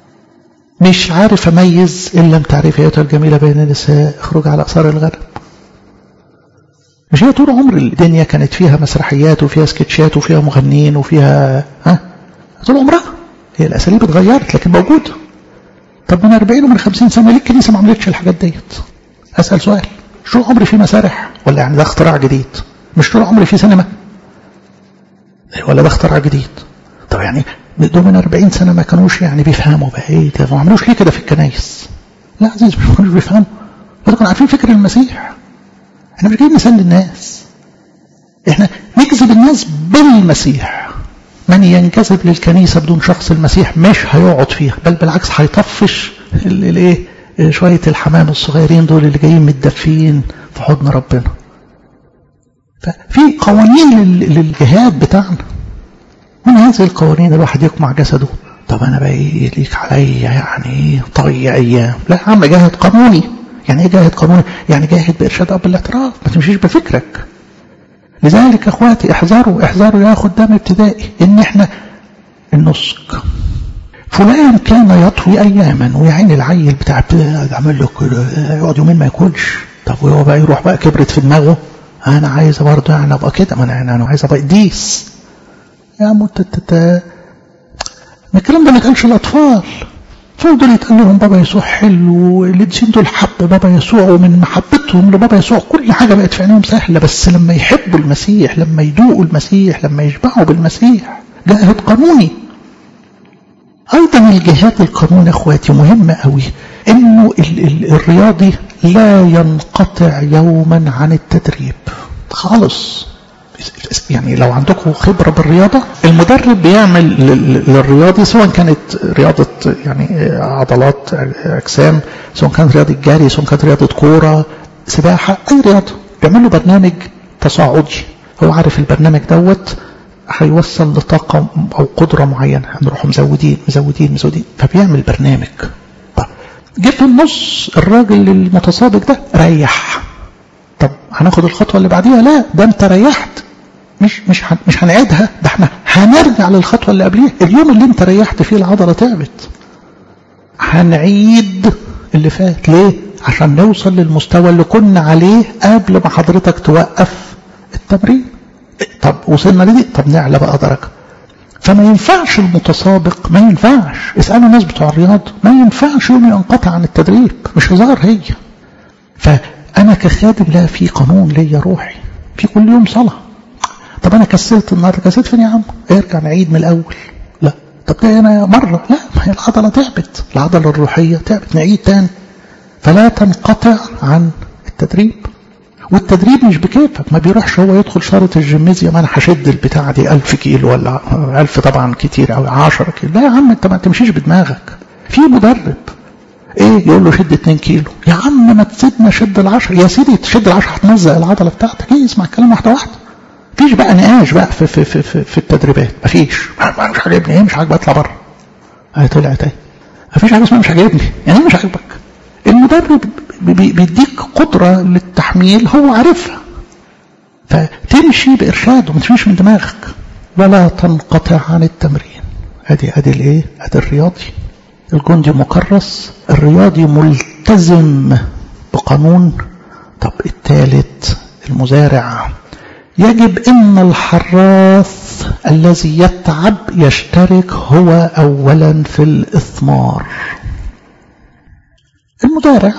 مش عارف اميز ان لم تعرفي ايتها الجميله بين النساء اخرج على اثار الغنم. مش هي طول عمر الدنيا كانت فيها مسرحيات وفيها سكتشات وفيها مغنيين وفيها طول عمرها هي الأساليب اتغيرت لكن موجودة. طب من 40 ومن 50 سنة ليه الكنيسة ما عملتش الحاجات ديت؟ أسأل سؤال، مش طول عمري في مسارح ولا يعني ده اختراع جديد؟ مش طول عمري في سينما ولا ده اختراع جديد؟ طب يعني دول من 40 سنة ما كانوش يعني بيفهموا بقى ايه ده، ما عملوش ليه كده في الكنايس؟ لا عزيز مش كانوش بيفهموا، ولا كانوا عارفين فكر المسيح. احنا مش جايين نسلي الناس، احنا نجذب الناس بالمسيح. من ينجذب للكنيسة بدون شخص المسيح مش هيقعد فيها، بل بالعكس هيطفش الايه شوية الحمام الصغيرين دول اللي جايين متدفين في حضن ربنا. ففي قوانين للجهاد بتاعنا، من هذه القوانين الواحد يقمع جسده. طب انا بقى ايه ليك عليا يعني طي ايام؟ لا يا عم جاهد قانوني. يعني ايه جاهد قانوني؟ يعني جاهد بارشاد اب الاعتراف، ما تمشيش بفكرك. لذلك اخواتي احذروا يا خدام ابتدائي ان احنا النسك. فلان كان يطوي اياما ويعين العيل بتاع ابتدائي عمل له كده يقعد يومين ما ياكلش. طب وهو بقى يروح بقى كبرت في دماغه انا عايز برضه يعني ابقى كده، ما انا عايز ابقى قديس. يا عم الكلام ده ما كانش الاطفال. فضل يتقال لهم بابا يسوع حلو، القديسين دول حب بابا يسوع، ومن محبتهم لبابا يسوع كل حاجه بقت في عينيهم سهله. بس لما يحبوا المسيح، لما يدوقوا المسيح، لما يشبعوا بالمسيح، جاهد قانوني. ايضا الجهاد القانوني اخواتي مهم قوي، انه الرياضي لا ينقطع يوما عن التدريب خالص. يعني لو عندكم خبرة بالرياضة، المدرب بيعمل للرياضي سواء كانت رياضة يعني عضلات أجسام، سواء كانت رياضة جري، سواء كانت رياضة كورة، سباحة، أي رياضة، بيعمل له برنامج تصاعدي. هو عارف البرنامج دوت هيوصل لطاقة أو قدرة معينة، هنروح مزودين، فبيعمل برنامج. جه في النص الراجل المتسابق ده ريح. طب هناخد الخطوة اللي بعديها؟ لا، ده انت ريحت، مش هنعيدها، ده احنا هنرجع للخطوة اللي قبليها. اليوم اللي انت ريحت فيه العضلة تعبت، هنعيد اللي فات. ليه؟ عشان نوصل للمستوى اللي كنا عليه قبل ما حضرتك توقف التمرين. طب وصلنا لدي، طب نعلى بقى درجة. فما ينفعش المتسابق، ما ينفعش. اسألوا الناس بتوع الرياضة، ما ينفعش يوم ينقطع عن التدريب، مش هزار هي. فأنا كخادم لا، في قانون ليا روحي، في كل يوم صلاة. طب أنا كسلت النهارده، كسلت فين يا عم؟ ارجع نعيد من الأول. لا، طب ده أنا مرة، لا، ما هي العضلة تعبت، العضلة الروحية تعبت، نعيد تاني. فلا تنقطع عن التدريب. والتدريب مش بكيفك، ما بيروحش هو يدخل شارة الجيمنازيوم انا هشد البتاعة دي 1000 كيلو ولا 1000 طبعا كتير او 10 كيلو. لا يا عم، انت ما تمشيش بدماغك. في مدرب ايه يقول له شد 2 كيلو، يا عم ما تسيبنا شد ال10. يا سيدي تشد ال10 هتنزق العضلة بتاعتك. ايه، اسمع الكلام واحدة واحدة. مفيش بقى نقاش بقى في التدريبات، مفيش. مش عاجبني، ايه مش عاجبك اطلع بره. طلعت ايه، مفيش حاجة اسمها مش عاجبني، يعني مش عاجبك. المدرب بيديك قدرة للتحميل هو عارفها، فتمشي بإرشاده، ما تمشيش من دماغك. ولا تنقطع عن التمرين. ادي الايه، ادي الرياضي. الجندي مكرس، الرياضي ملتزم بقانون. طب الثالث المزارع. يجب ان الحراث الذي يتعب يشترك هو اولا في الاثمار. المزارع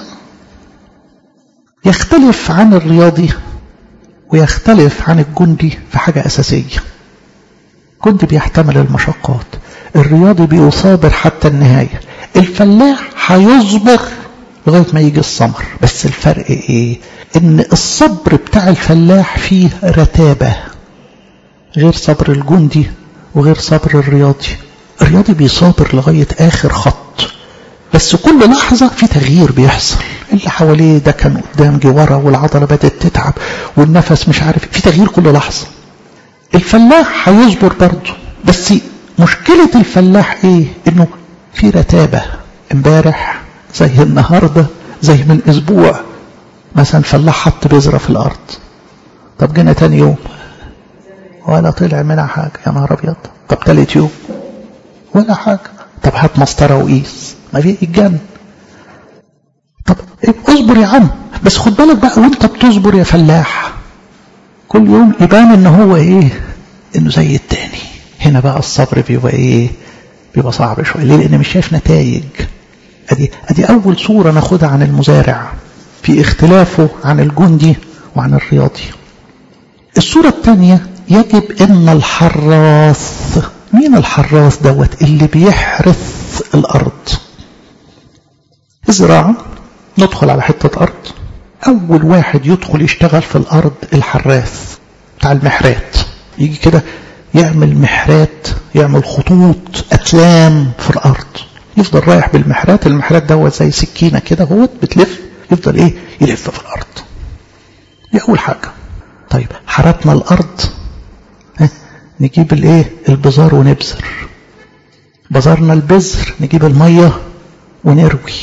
يختلف عن الرياضي ويختلف عن الجندي في حاجة أساسية. الجندي بيحتمل المشقات، الرياضي بيصابر حتى النهاية، الفلاح هيصبر لغاية ما يجي الثمر. بس الفرق ايه؟ ان الصبر بتاع الفلاح فيه رتابة، غير صبر الجندي وغير صبر الرياضي. الرياضي بيصابر لغاية آخر خط، بس كل لحظة في تغيير بيحصل. اللي حواليه ده كان قدام جه ورا، والعضلة بدأت تتعب، والنفس مش عارف، في تغيير كل لحظة. الفلاح هيصبر برضه، بس مشكلة الفلاح ايه؟ انه في رتابة. امبارح زي النهاردة زي من اسبوع. مثلا فلاح حط بذرة في الارض، طب جينا تاني يوم ولا طلع منها حاجة، يا نهار ابيض. طب تالت يوم ولا حاجة. طب هات مسطرة وقيس، ما في الجنة. طب اصبر يا عم، بس خد بالك بقى وانت بتصبر يا فلاح، كل يوم يبان ان هو ايه، انه زي التاني. هنا بقى الصبر بيبقى ايه، بيبقى صعب شويه. ليه؟ لان مش شايف نتائج. ادي اول صوره ناخدها عن المزارع في اختلافه عن الجندي وعن الرياضي. الصوره الثانيه، يجب ان الحراث. مين الحراث دوت؟ اللي بيحرث الارض. الزراعه، ندخل على حته ارض، اول واحد يدخل يشتغل في الارض الحراث بتاع المحرات. يجي كده يعمل محرات، يعمل خطوط اتلام في الارض، يفضل رايح بالمحرات. المحرات دوت زي سكينه كده هو بتلف، يفضل ايه، يلف في الارض. دي اول حاجه. طيب حرثنا الارض، نجيب الايه، البذار ونبذر. بذرنا البذر، نجيب الميه ونروي.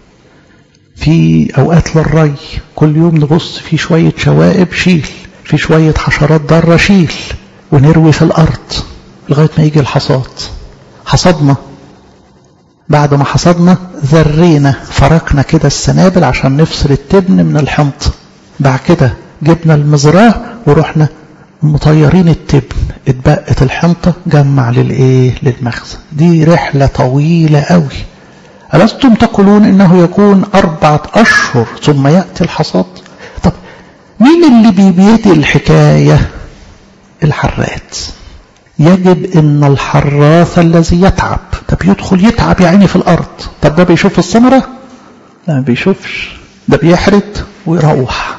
في اوقات للري، كل يوم نبص في شويه شوائب شيل، في شويه حشرات ضاره شيل، ونروي في الارض لغايه ما يجي الحصاد. حصدنا، بعد ما حصدنا ذرينا، فرقنا كده السنابل عشان نفصل التبن من الحنطه. بعد كده جبنا المزراه ورحنا مطيرين التبن، اتبقت الحنطه جمع للايه، للمخزن. دي رحله طويله قوي. ألستم تقولون إنه يكون 4 أشهر ثم يأتي الحصاد؟ طب مين اللي بيدي الحكاية؟ الحراث. يجب إن الحراث الذي يتعب، طب يدخل يتعب يعني في الأرض. طب ده بيشوف الثمرة؟ لا ما بيشوفش، ده بيحرث ويروح.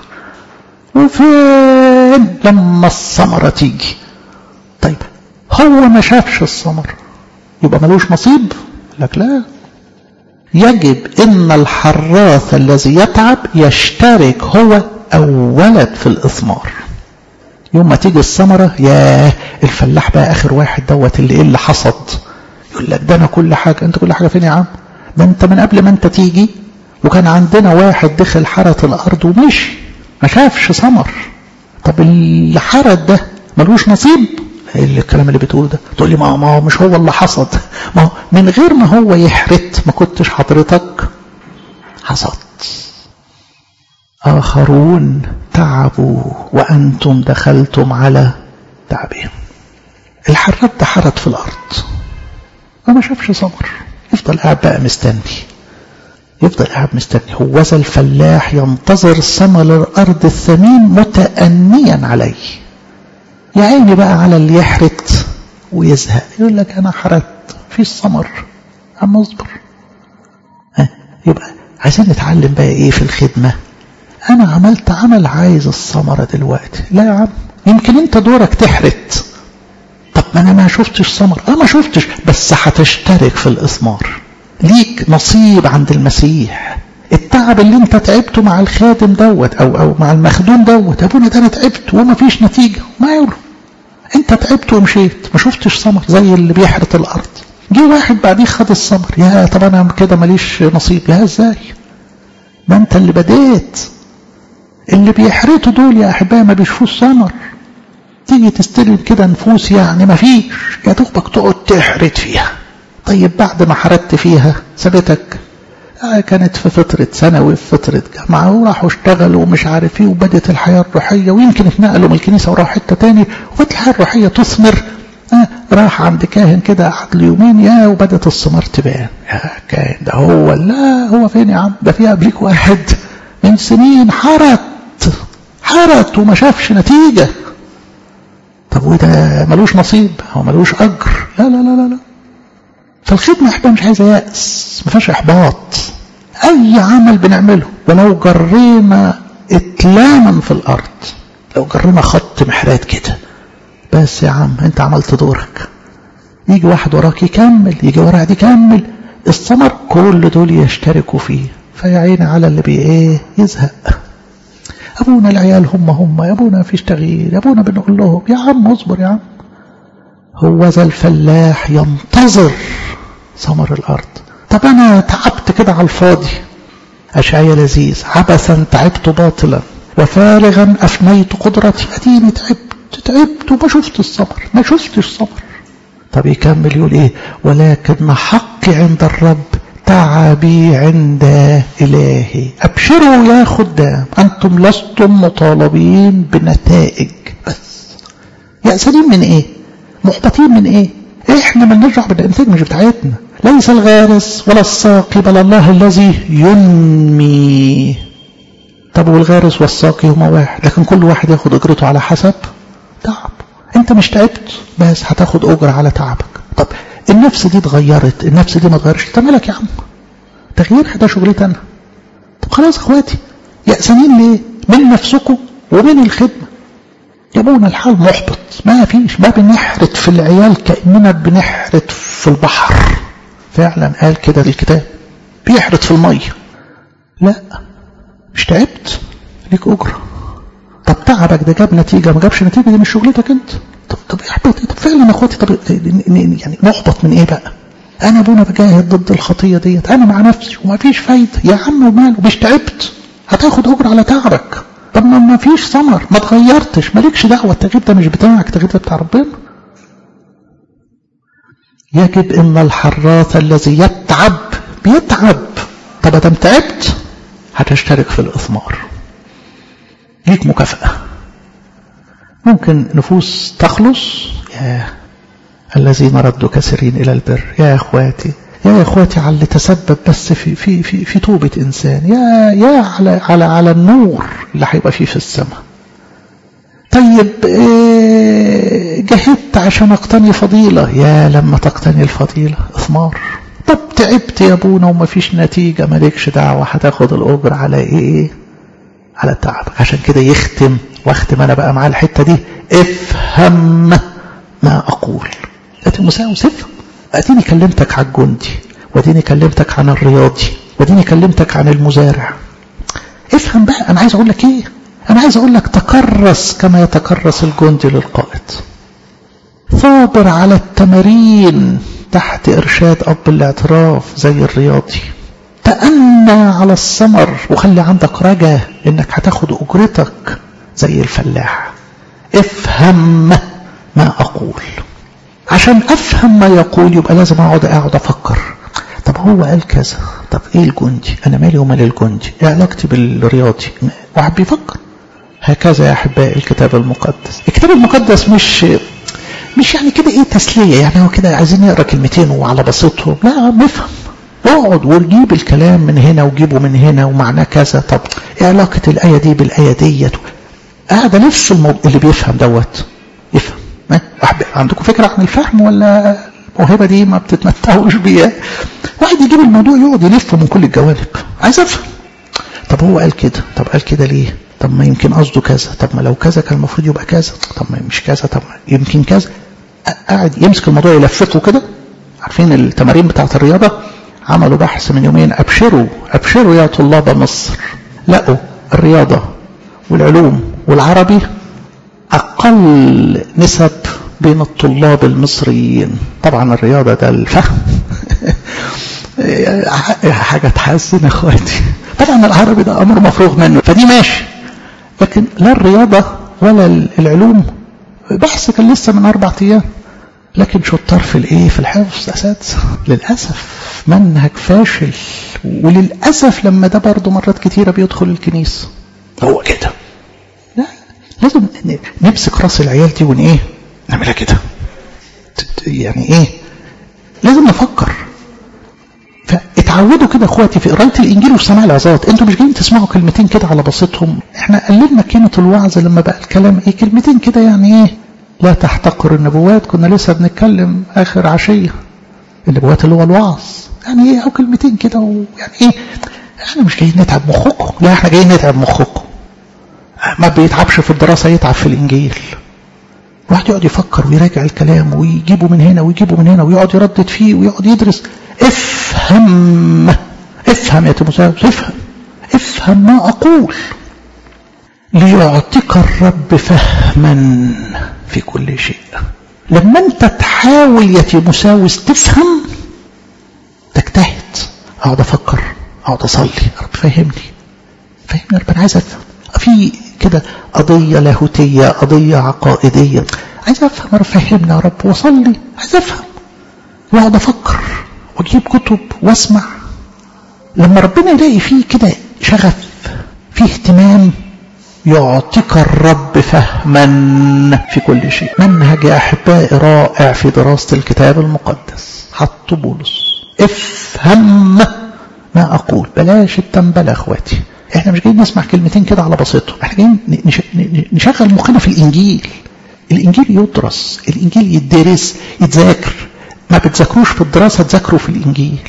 وفين لما الثمرة تيجي؟ طيب هو ما شافش الثمرة يبقى ملوش نصيب؟ لك لا، يجب ان الحراث الذي يتعب يشترك هو اولا في الاثمار. يوم ما تيجي الثمره، يا الفلاح بقى اخر واحد دوت اللي حصد، يقول لك ده انا كل حاجه. انت كل حاجه فين يا عم؟ ده انت من قبل ما انت تيجي وكان عندنا واحد دخل حرث الارض ومشي ما شافش ثمر. طب اللي حرث ده ملوش نصيب؟ ايه الكلام اللي بتقول ده؟ تقول لي ما هو مش هو اللي حصد، ما هو من غير ما هو يحرث ما كنتش حضرتك حصدت. آخرون تعبوا وأنتم دخلتم على تعبهم. الحراث ده حرث في الأرض وما شافش ثمر، يفضل قاعد بقى مستني، يفضل قاعد مستني. هو ذا الفلاح ينتظر ثمر الأرض الثمين متأنيا عليه. يا عيني بقى على اللي يحرث ويزهق، يقول لك أنا حرثت في الثمر، عم اصبر. يبقى عايزين نتعلم بقى ايه في الخدمة. انا عملت عمل عايز الثمرة دلوقتي. لا يا عم، يمكن انت دورك تحرث. طب ما انا ما شفتش ثمر، ما شفتش، بس هتشترك في الاثمار، ليك نصيب عند المسيح. التعب اللي انت تعبته مع الخادم دوت او مع المخدوم دوت، ابونا ده انا تعبت وما فيش نتيجة، ما يقوله انت تعبت ومشيت ما شفتش ثمر زي اللي بيحرث الارض. جه واحد بعديه خد الثمر، يا طب انا كده ماليش نصيب. يا ازاي؟ ما انت اللي بديت. اللي بيحرثوا دول يا احبائي ما بيشوفوش ثمر. تيجي تستلم كده نفوس يعني ما فيش، يا دوبك تقعد تحرث فيها. طيب بعد ما حرثت فيها سابتك، كانت في فترة ثانوي، في فترة جامعة، وراحوا اشتغلوا ومش عارف ايه، وبدت الحياة الروحية، ويمكن اتنقلوا من الكنيسة وراحوا حتة تاني، وبدت الحياة الروحية تثمر. راح عند كاهن كده قعد له يومين، وبدت الثمار تبان. يا كاهن ده هو؟ لا، هو فين يا عم؟ ده في قبليك واحد من سنين حرث وما شافش نتيجة. طب وده ملوش نصيب؟ هو ملوش أجر؟ لا لا لا لا لا. فالخدمة احنا مش عايزة يأس، ما فيهاش إحباط. أي عمل بنعمله، ولو جرينا إتلاما في الأرض، لو جرينا خط محرات كده، بس يا عم انت عملت دورك. يجي واحد وراك يكمل، يجي ورا دي يكمل، الثمر كل دول يشتركوا فيه. فيا عيني على اللي يزهق. ابونا العيال هم يا ابونا مفيش تغيير، يا ابونا بنقول لهم يا عم اصبر يا عم. هو ذا الفلاح ينتظر ثمر الارض. طب انا تعبت كده على الفاضي. اشعياء لذيذ، عبثا تعبت باطلا وفارغا افنيت قدرتي. اديني تعبت وما شفت الثمر، ما شفتش ثمر. طب يكمل يقول ايه؟ ولكن حقي عند الرب تعبي عند إلهي. أبشروا يا خدام، أنتم لستم مطالبين بنتائج بس. يأسلين من إيه؟ محبطين من إيه؟ إحنا من نرجع بالإنتاج مش بتاعتنا. ليس الغارس ولا الساقي بل الله الذي ينمي. طب والغارس والساقي هما واحد، لكن كل واحد ياخد أجرته على حسب تعب. أنت مش تعبت بس هتاخد أجر على تعبك. طب النفس دي اتغيرت، النفس دي ما اتغيرش، انت مالك يا عم؟ تغيير ده شغلتي انا. طب خلاص اخواتي، يأسانين ليه؟ من نفسكم ومن الخدمة. يا ابونا الحال محبط، ما فيش، ما بنحرت في العيال كأننا بنحرت في البحر. فعلا قال كده الكتاب، بيحرت في المية. لا مش تعبت، ليك أجرة. طب تعبك ده جاب نتيجة ما جابش نتيجة، دي مش شغلتك انت. طب احبط. طب فعلا يا اخواتي، طب يعني نحبط من ايه بقى؟ انا ابونا بجاهد ضد الخطيه ديت، انا مع نفسي وما فيش فايده. يا عم وماله، مش تعبت؟ هتاخد اجر على تعبك. طب ما فيش ثمر، ما اتغيرتش، مالكش دعوه. التغيير ده مش بتاعك، التغيير ده بتاع ربنا. يجب ان الحراث الذي يتعب بيتعب. طب ادام تعبت هتشترك في الاثمار، ليك مكافاه. ممكن نفوس تخلص، يا الذين ردوا كثيرين إلى البر. يا إخواتي، يا إخواتي على اللي تسبب بس في توبة إنسان، يا على النور اللي هيبقى فيه في السماء. طيب جهدت عشان أقتني فضيلة، يا لما تقتني الفضيلة إثمار. طب تعبت يا ابونا وما فيش نتيجة، مالكش دعوة، هتاخد الأجر على إيه؟ على تعبك. عشان كده يختم، واختم أنا بقى مع الحتة دي، افهم ما أقول. أتي مساوس، افهم. أتيني كلمتك عن الجندي، وأتيني كلمتك عن الرياضي، وأتيني كلمتك عن المزارع. افهم بقى أنا عايز أقول لك إيه. أنا عايز أقول لك تكرس كما يتكرس الجندي للقائد. ثابر على التمارين تحت إرشاد أب الاعتراف زي الرياضي. تأنى على الثمر وخلي عندك رجاء إنك هتاخد أجرتك زي الفلاح. افهم ما أقول. عشان أفهم ما يقول يبقى لازم أقعد أفكر. طب هو قال كذا، طب إيه الجندي؟ أنا مالي ومال الجندي؟ إيه علاقتي بالرياضي؟ واحد بيفكر. هكذا يا أحبائي الكتاب المقدس. الكتاب المقدس مش يعني كده إيه تسلية، يعني هو كده عايزين نقرأ كلمتين وعلى بسيطهم. لا، نفهم. اقعد وجيب الكلام من هنا وجيبه من هنا ومعناه كذا. طب إيه علاقة الآية دي بالآية ديت؟ قاعد نفس اللي بيفهم دوت يفهم. عندكم فكرة عن الفهم ولا الموهبة دي ما بتتمتعوش بيها؟ واحد يجيب الموضوع يقعد يلف من كل الجوانب، عايز افهم. طب هو قال كده، طب قال كده ليه؟ طب ما يمكن قصده كذا، طب ما لو كذا كان المفروض يبقى كذا، طب ما مش كذا، طب ما يمكن كذا. قاعد يمسك الموضوع يلفته كده. عارفين التمارين بتاعت الرياضة؟ عملوا بحث من يومين، أبشروا يا طلاب مصر، لقوا الرياضة والعلوم والعربي أقل نسب بين الطلاب المصريين. طبعا الرياضة ده الفهم حاجة تحزن يا اخواتي. طبعا العربي ده أمر مفروغ منه، فدي ماشي. لكن لا الرياضة ولا العلوم، بحث كان لسه من 4 أيام. لكن شطار في الحفظ أساتذة. للأسف منهج فاشل، وللأسف لما ده برضه مرات كتيرة بيدخل الكنيسة. هو كده. لا، لازم نمسك راس العيال دي ون نعملها كده. يعني لازم نفكر. فاتعودوا كده اخواتي في قراءة الانجيل وفي سماع العظات. انتوا مش جايين تسمعوا كلمتين كده على بسيطهم. احنا قللنا قيمة الوعظ لما بقى الكلام كلمتين كده، يعني لا تحتقر النبوات. كنا لسه بنتكلم اخر عشية النبوات اللي هو الوعظ، يعني او كلمتين كده ويعني احنا مش جايين نتعب مخكم. لا، احنا جايين نتعب مخكم. ما بيتعبش في الدراسة يتعب في الانجيل. واحد يقعد يفكر ويراجع الكلام ويجيبه من هنا ويجيبه من هنا ويقعد يردد فيه ويقعد يدرس. افهم يا تيموثاوس، افهم ما أقول. ليعطيك الرب فهما في كل شيء. لما انت تحاول يا تيموثاوس تفهم، تجتهد. اقعد افكر، اقعد اصلي، رب فهمني يا رب، انا عايز افهم في كده قضية لاهوتية، قضية عقائدية، عايز افهم يا رب، فهمنا يا رب، واصلي عايز افهم. واقعد افكر واجيب كتب واسمع لما ربنا يلاقي فيه كده شغف، فيه اهتمام، يعطيك الرب فهما في كل شيء. منهج يا أحبائي رائع في دراسة الكتاب المقدس حط بولس. افهم ما أقول، بلاش التنبلة أخواتي. احنا مش جايين نسمع كلمتين كده على بسيطه، احنا جايين نشغل مخنا في الإنجيل. الإنجيل يدرس، الإنجيل يدرس، يتذاكر. ما بتذاكروش في الدراسة، تذاكروا في الإنجيل.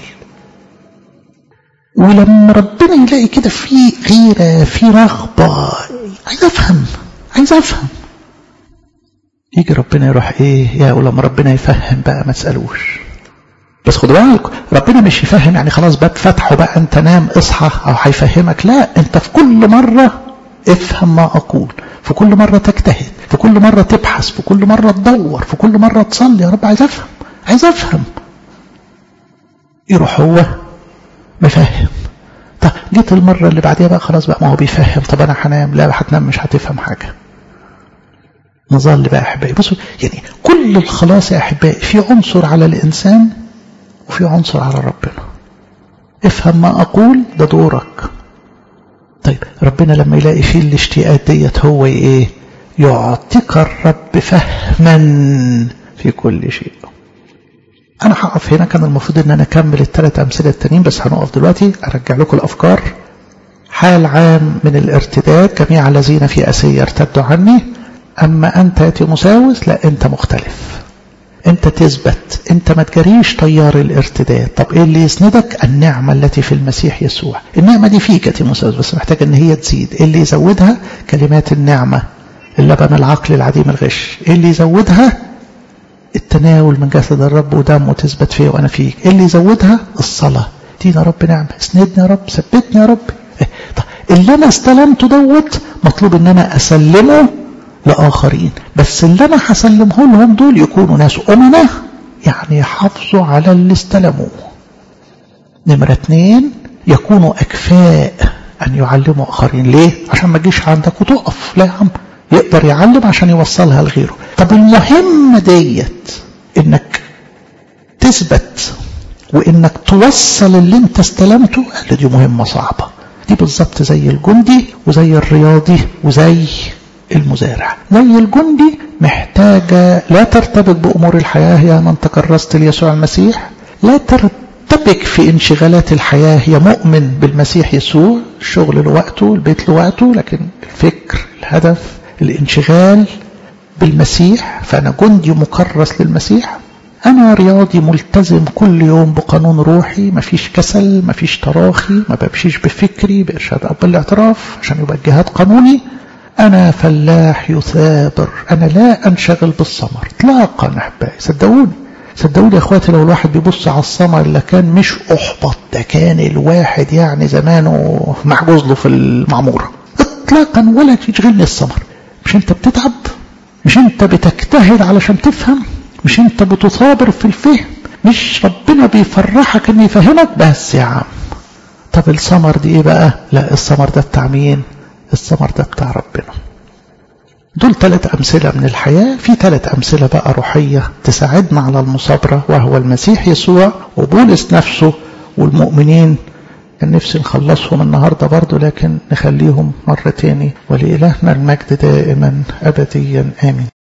ولما ربنا يلاقي كده في غيرة، في رغبة، عايز أفهم، يجي ربنا يروح ايه؟ ولما ربنا يفهم بقى ما تسألوش. بس خدوا بالك، ربنا مش يفهم يعني خلاص باب فتحه بقى انت نام اصحى او هيفهمك. لا، انت في كل مرة افهم ما اقول، في كل مرة تجتهد، في كل مرة تبحث، في كل مرة تدور، في كل مرة تصلي يا رب عايز افهم. يروح هو مفهم. طب جيت المرة اللي بعديها بقى خلاص بقى ما هو بيفهم. طب انا هنام؟ لا، هتنام مش هتفهم حاجة. نظل بقى احبائي. بصوا يعني كل الخلاص يا احبائي في عنصر على الانسان وفي عنصر على ربنا. افهم ما اقول، ده دورك. طيب ربنا لما يلاقي فيه الاشتياقات ديت هو ايه؟ يعطيك الرب فهما في كل شيء. انا هقف هنا، كان المفروض ان انا اكمل الثلاث امثله التانيين، بس هنقف دلوقتي ارجع لكم الافكار. حال عام من الارتداد، جميع الذين في اسيا ارتدوا عني، اما انت يا تيموساوس لا، انت مختلف، انت تثبت، انت ما تجريش طيار الارتداد. طب ايه اللي يسندك؟ النعمة التي في المسيح يسوع. النعمة دي فيك يا تيموساوس، بس محتاج ان هي تزيد. ايه اللي يزودها؟ كلمات النعمة، اللبن العقل العديم الغش. ايه اللي يزودها؟ التناول من جسد الرب ودمه، تثبت فيه وانا فيك. ايه اللي يزودها؟ الصلاة. دينا رب نعمة، اسندني يا رب، ثبتني يا رب. طب اللي انا استلمته دوت مطلوب ان انا اسلمه لآخرين، بس اللي أنا هسلمه لهم دول يكونوا ناس أمنة، يعني يحافظوا على اللي استلموه. نمرة 2، يكونوا أكفاء أن يعلموا آخرين. ليه؟ عشان ما تجيش عندك وتقف. لا يا عم، يقدر يعلم عشان يوصلها لغيره. طب المهمة ديت إنك تثبت وإنك توصل اللي انت استلمته، دي مهمة صعبة. دي بالظبط زي الجندي وزي الرياضي وزي المزارع. زي الجندي محتاجة لا ترتبك بأمور الحياة يا من تكرست ليسوع المسيح، لا ترتبك في انشغالات الحياة يا مؤمن بالمسيح يسوع. الشغل لوقته، البيت لوقته، لكن الفكر، الهدف، الانشغال بالمسيح. فأنا جندي مكرس للمسيح. أنا رياضي ملتزم كل يوم بقانون روحي، مفيش كسل، مفيش تراخي، ما بمشيش بفكري بإرشاد أب الاعتراف عشان يبقى الجهاد قانوني. أنا فلاح يثابر، أنا لا أنشغل بالثمر إطلاقا. أحبائي صدقوني يا أخواتي، لو الواحد بيبص على الثمر اللي كان مش أحبط، ده كان الواحد يعني زمانه محجوز له في المعمورة إطلاقا. ولا تشغلني الثمر. مش أنت بتتعب؟ مش أنت بتجتهد علشان تفهم؟ مش أنت بتثابر في الفهم؟ مش ربنا بيفرحك أن يفهمك؟ بس يا عم، طب الثمر دي إيه بقى؟ لا، الثمر ده بتاع مين؟ الثمر ده بتاع ربنا. دول 3 أمثلة من الحياة. في 3 أمثلة بقى روحية تساعدنا على المصابرة، وهو المسيح يسوع وبولس نفسه والمؤمنين. كان نفسي نخلصهم النهاردة برضو، لكن نخليهم مرة تاني. ولإلهنا المجد دائما أبديا آمين.